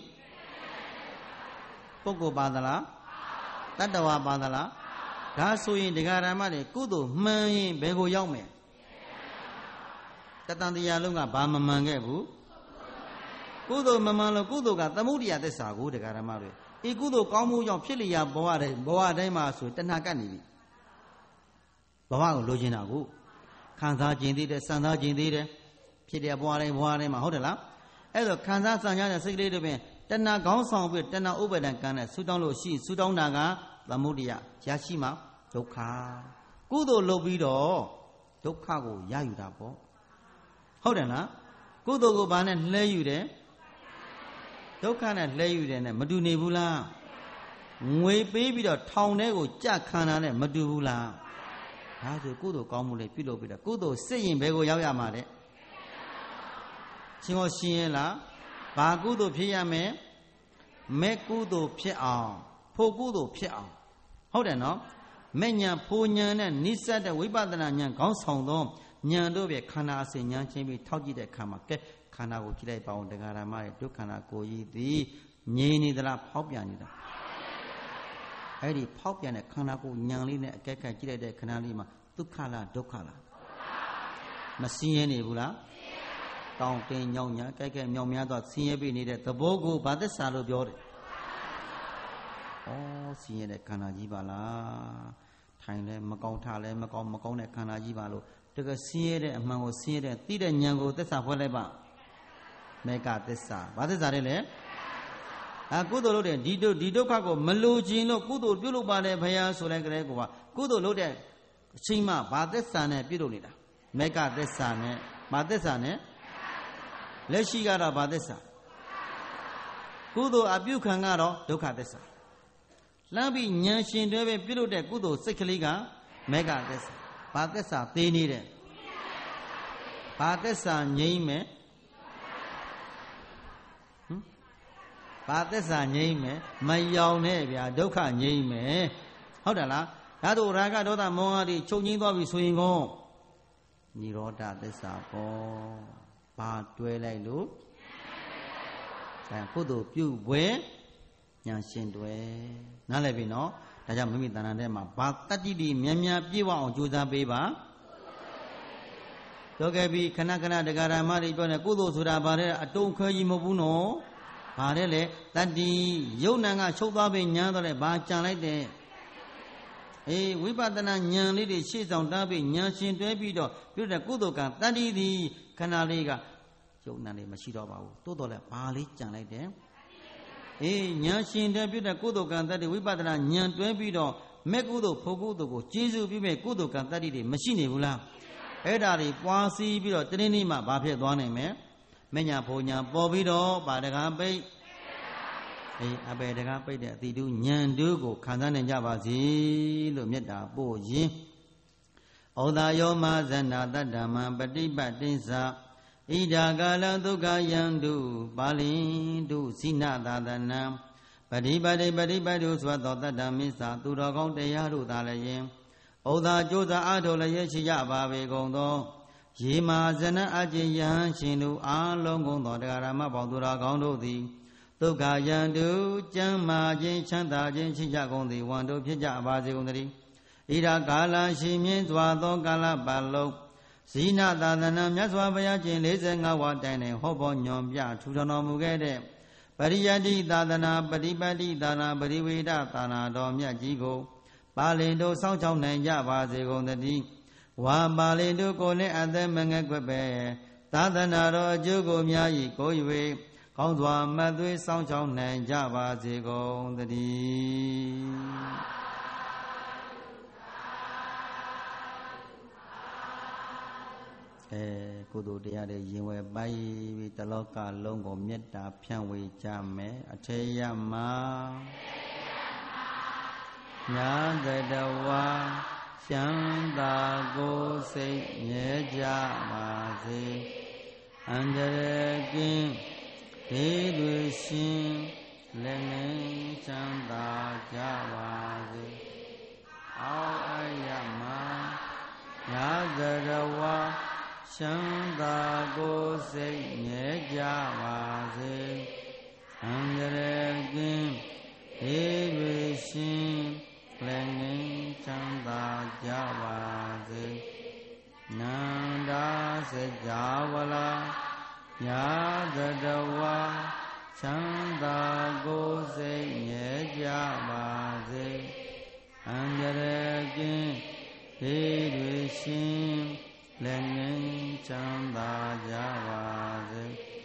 ပုဂ္ဂိုလ်ပါသလားတတ္တဝါပါသလားဒါဆိုရင်ဒကာရမတွေကုသိုလ်မှန်ရင်ဘယ်ကိုရောက်မယ်တတန်တရားလုံးကဘာမမှန်ခဲ့ဘူးကုသိုလ်မမှန်လို့ကုသိုလ်ကသမုဒိယသစ္စာကိုဒကာရမတွေဤကုသိုလ်ကောင်းမှုကြောင့်ဖြစ်လျာဘဝတိုင်းဘဝတိုင်းမှာဆိုတဏှာကပ်နေပြီဘဝကိုလိုချင်တာကိုခံစားခြင်းသေးတယ်စံစားခြင်းသေးတယ်ဖြစ်တဲ့ဘဝတိုင်းဘဝတိုင်းမှာဟုတ်တယ်လားအဲ့တော့ခံစားစံရတဲ့စိတ်ကလေးတွေပင်တဏှာကောင်းဆောင်ပြီးတဏှာဥပါဒံကံနဲ့ဆူတောင်းလို့ရှိဆူတောင်းတာကသမုဒိယရရှိမှဒုက္ခကုသိုလ်လုပ်ပြီးတော့ဒုက္ခကိုရယူတာပေါ့ဟုတ်တယ်လားကုသိုလ်ကိုဘာနဲ့လှဲယူတယ်ဒုက္ခနဲ့လှဲယူတယ်နဲ့မတူနေဘူးလားငွေပေးပြီးတော့ထောင်ထဲကိုကြက်ခံတာနဲ့မတူဘူးလားဒါဆိုကုသိုလ်ကောင်းမှုလေးပြုလုပ်ပြီးတော့ကုသိုလ်စစ်ရင်ဘယ်ကိုရောက်ရမှာလဲရှင်ဟောရှင်ရဲ့လားဘာကုသိုလ်ဖြစ်ရမယ်မဲ့ကုသိုလ်ဖြစ်အောင်ဖို့ကုသိုလ်ဖြစ်အောင်ဟုတ်တယ်နော်မဲ့ညာဖိုညာနဲ့နိစ္စတဲ့ဝိပဿနာဉာဏ်ခေါင်းဆောင်သောဉာဏ်တို့ပဲခန္ဓာအစဉ်ဉာဏ်ချင်းပြီးထောက်ကြည့်တဲ့ခါမှာကဲခန္ဓာကိုကြည့်လိုက်ပါဦးတရားဓမ္မရဲ့ဒုက္ခန္ဓာကိုယ်ကြီးသည်ငြိမ်နေသလားဖောက်ပြန်နေတာအဲ့ဒီဖောက်ပြန်တဲ့ခန္ဓာကိုယ်ဉာဏ်လေးနဲ့အကဲခတ်ကြည့်လိုက်တဲ့ခဏလေးမှာဒုက္ခလားဒုက္ခလားမစင်းရဲနေဘူးလားတောင်းတင်ညောင်းညာကြိုက်ကြဲမြောင်များတော့ဆင်းရဲပြီးနေတဲ့သဘောကိုဘာသစ္စာလို့ပြောတယ်ဩဆင်းရဲတဲ့ခန္ဓာကြီးပါလားထိုင်လဲမကောင်းထားလဲမကောင်းမကောင်းတဲ့ခန္ဓာကြီးပါလို့တကယ်ဆင်းရဲတဲ့အမှန်ကိုဆင်းရဲတဲ့သိတဲ့ဉာဏ်ကိုသစ္စာဖွဲ့လိုက်ပါမေကသစ္စာဘာသစ္စာလဲလဲအကုသိုလ်လုပ်တဲ့ဒီတို့ဒီဒုက္ခကိုမလိုချင်လို့ကုသိုလ်ပြုလုပ်ပါတယ်ဘုရားဆိုတဲ့ကလေးကကုသိုလ်လုပ်တဲ့အချိန်မှဘာသစ္စာနဲ့ပြုလုပ်နေတာမေကသစ္စာနဲ့ဘာသစ္စာနဲ့လက်ရှိကတော့ဘာသစ္စာကုသိုလ်အပြုခံကတော့ဒုက္ခသစ္စာလှမ်းပြီးဉာဏ်ရှင်တွဲပဲပြုလုပ်တဲ့ကုသိုလ်စိတ်ကလေးကမေဃသစ္စာဘာသစ္စာသေးနေတဲ့ဘာသစ္စာငြိမ့်မယ်ဟမ်ဘာသစ္စာငြိမ့်မယ်မယောင်နဲ့ဗျာဒုက္ခငြိမ့်မယ်ဟုတ်တယ်လားဒါတို့ရာဂဒေါသမောဟတွေချုပ်ငြိမ်းသွားပြီဆိုရင်ကောនិရောဓသစ္စာပေါ့ဘာတွဲလိုက်လို့အဲကုသိုလ်ပြုပွဲညာရှင်တွဲနားလည်ပြီနော်ဒါကြောင့်မိမိတဏ္ဍာထဲမှာဘာတတ္တိတိမြန်မြန်ပြည့်ဝအောင်ကြိုးစားပေးပါပြောခဲ့ပြီခဏခဏဒကာရမတွေပြောနေကုသိုလ်ဆိုတာဗါတဲ့အတုံးခွဲကြီးမဟုတ်ဘူးနော်ဗါတဲ့လေတတ္တိယုံနာကချုပ်သွားပြီညာတော့လေဘာကြံလိုက်တဲ့အေးဝိပဿနာဉာဏ်လေးတွေရှေ့ဆောင်တားပြီးဉာဏ်ရှင်တွဲပြီးတော့ပြုတဲ့ကုသိုလ်ကံတတ္တိသည်ခဏလေးကယုံနာလေးမရှိတော့ပါဘူးတိုးတော်လဲဘာလေးကြံလိုက်တယ်အေးဉာဏ်ရှင်တွဲပြုတဲ့ကုသိုလ်ကံတတ္တိဝိပဿနာဉာဏ်တွဲပြီးတော့မဲ့ကုသိုလ်ဖို့ကုသိုလ်ကိုကျေစုပြုမဲ့ကုသိုလ်ကံတတ္တိတွေမရှိနေဘူးလားအဲ့ဒါတွေပွားစီးပြီးတော့တနေ့နေ့မှဘာဖြစ်သွားနိုင်မလဲမညာဖို့ညာပေါ်ပြီးတော့ပါဒကပိတ်အေးအပေတကားပိတ်တဲ့အတိတုဉာဏ်တို့ကိုခံစားနိုင်ကြပါစေလို့မေတ္တာပို့ရင်းဩဒါယောမဇဏတတ္တမံပฏิပတ်တိသဣဒာကာလဒုက္ခယံတုပါဠိတုစိနသာသနံပฏิပတ်တိပฏิပတ်တုဆိုသောတတ္တမစ္ဆာသူတော်ကောင်းတရားတို့သာလည်းယင်ဩဒါကြိုးစားအားထုတ်လည်းရရှိကြပါပေကုန်သောယေမာဇဏအကျဉ်ယဟန်ရှင်တို့အားလုံးကုန်သောတရားဓမ္မပေါင်းသူတော်ကောင်းတို့သည်ဒုက္ခယံတုကျမ်းမာခြင်းချမ်းသာခြင်းရှိကြကုန်သည်ဝန်တို့ဖြစ်ကြပါစေကုန်သတည်းဣဒာကာလရှိမြင့်စွာသောကာလပတ်လုံးဇိနသာသနာမြတ်စွာဘုရားရှင်၄၅ဝါတိုင်တိုင်ဟောပေါ်ညွန်ပြထူထောင်တော်မူခဲ့တဲ့ပရိယတ္တိသာသနာပฏิပတ်တိသာနာပရိဝေဒသာနာတော်မြတ်ကြီးကိုပါလင်တို့စောင့်ချောက်နိုင်ကြပါစေကုန်သတည်းဝါပါလင်တို့ကိုလည်းအသက်မငဲ့ကွက်ပဲသာသနာတော်အကျိုးကိုများ၏ကို၍ကောင်းစွာမတ်သွေးစောင့်ချောက်နိုင်ကြပါစေကုန်သတည်းအဲကုသိုလ်တရားတွေရင်ဝယ်ပိုက်ပြီးတလောကလုံးကိုမေတ္တာဖြန့်ဝေကြမယ်အထေယမညာတတဝါရှမ်းသာကိုစိတ်မြဲကြပါစေအန္တရာယ်ကင်းဒေတွေရှင်လည်းငင်းချမ်းသာကြပါစေအောက်အယမညာတတဝါရှမ်းသာကိုယ်စိတ်ငြဲကြပါစေအန္တရာယ်ကင်းအေးတွေရှင်လည်းငြိမ်းချမ်းသာကြပါစေနန္ဒာစကြာဝဠာညာတတဝါချမ်းသာကိုယ်စိတ်ငြဲကြပါစေအန္တရာယ်ကင်းအေးတွေရှင်လည်းငြိမ်းချမ်းသာကြပါစေ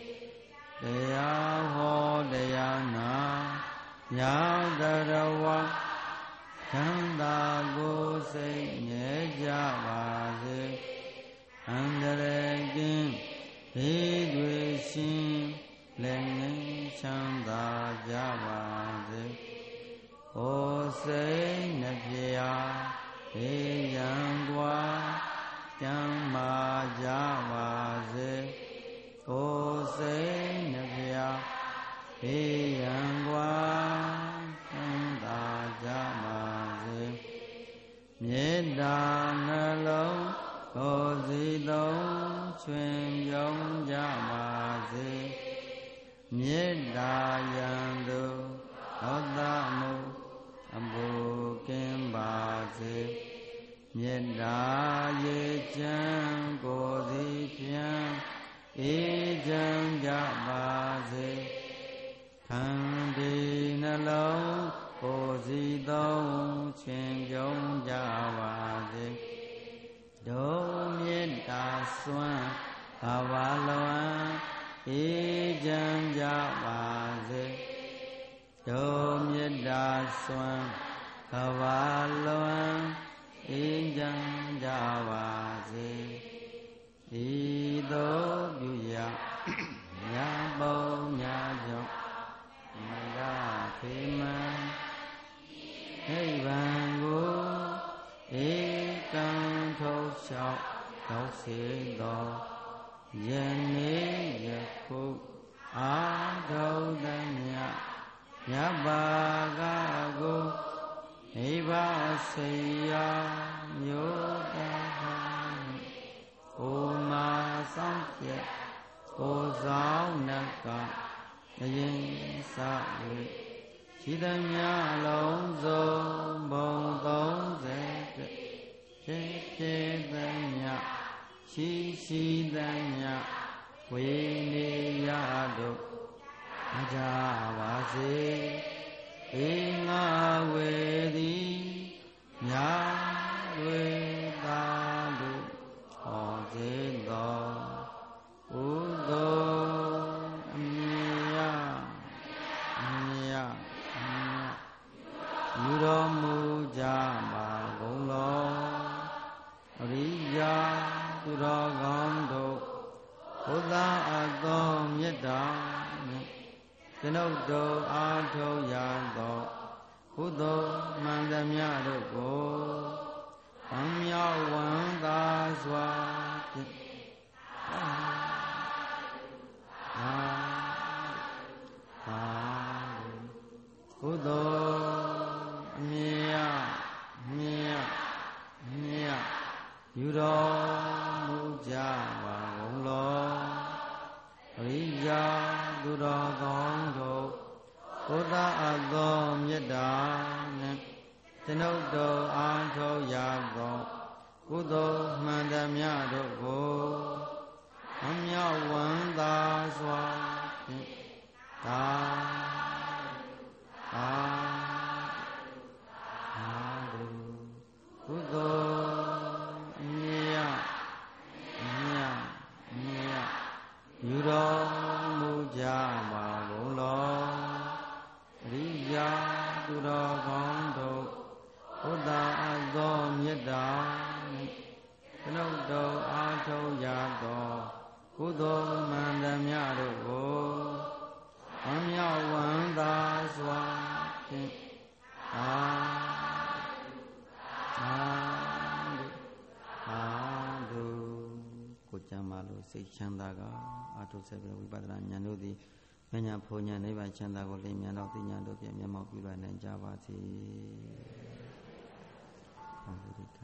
တရားဟောတရားနာညာတတဝါချမ်းသာကိုယ်စိတ်ငြဲကြပါစေအန္တရာယ်ကင်းဘေးတွေရှင်လည်းငြိမ်းချမ်းသာကြပါစေ။ဩစိတ်နှပြဘေးရန်ကွာကျမ်းမာကြပါစေ။ဩစိတ်နှပြဘေးရန်ကွာချမ်းသာကြပါစေ။မေတ္တာနှလုံးဟောစီလုံးချွင်ပြုံးကြပါစေမေတ္တာယံသူသောတမှုအမှုကင်းပါစေမေတ္တာရေချမ်းကိုယ်စီဖြင့်အေးချမ်းကြပါစေခန္ဒီနှလုံးကိုယ်စီသုံးချွင်ပြုံးကြပါစေဒုမေတ္တာစွမ်းဘာဝလွန်အေးချမ်းကြပါစေဒုမေတ္တာစွမ်းဘာဝလွန်အေးချမ်းကြပါစေဤသို့ပြုရာညာပုံညာကြောင့်မရဖေမံနိဗ္ဗာန်ကိုဧကံထုတ်လျှောက်ရောက်စေသောယနေ့ယခုအာထုံသမျှမြတ်ဘာကကိုနိဗ္ဗာန်စေရာမြို့တော်ဩမာဆောင်ဖြင့်ကိုဆောင်နကအရင်စ၍ရှိသမျှလုံးစုံဘုံသုံးဆယ်ဖြစ်ဖြစ်သမျှရှိရှိသမျှဝိနေယတို့မကြပါစေဧငါဝေသည်ညာတွေသာတို့ဟောစေသောဥသောအမြယအမြယယူတော်မူကြပါကုန်လောအရိယာသူတော်ကောင်းတို့ဘုရားအသောမေတ္တာနှင့်ကျွန်ုပ်တို့အားထုတ်ရသောကုသိုလ်မှန်သမျှတို့ကိုအမြောက်ဝမ်းသာစွာဖြင့်အာအာကုသိုလ်အမြတ်မြတ်မြတ်ယူတော်မူကြပါကုန်လောအရိယာသူတော်ကောင်းတို့ဘုရားအသောမေတ္တာနှင့်ကျွန်ုပ်တို့အားထုတ်ရသောကုသိုလ်မှန်သမျှတို့ကိုအမြောက်ဝမ်းသာစွာဖြင့်သာသာသာကုသိုလ်အမြတ်အမြတ်အမြတ်ယူတော်မူကြပါကုန်လောအရိယာသူတော်ကောင်းတို့ဘုရားအသောမေတ္တာနှင့်ကျွန်ုပ်တို့အားထုတ်ရသောကုသိုလ်မှန်သမျှတို့ကိုအမြောက်ဝမ်းသာစွာဖြင့်အာအာအာတို့ကိုကြံပါလို့စိတ်ချမ်းသာကအာထုဆက်ပဲဝိပဿနာဉာဏ်တို့သည်မညာဖုန်ညာနိဗ္ဗာန်ချမ်းသာကိုလင်းမြန်တော်သိဉာဏ်တို့ဖြင့်မျက်မှောက်ပြုနိုင်ကြပါစေ။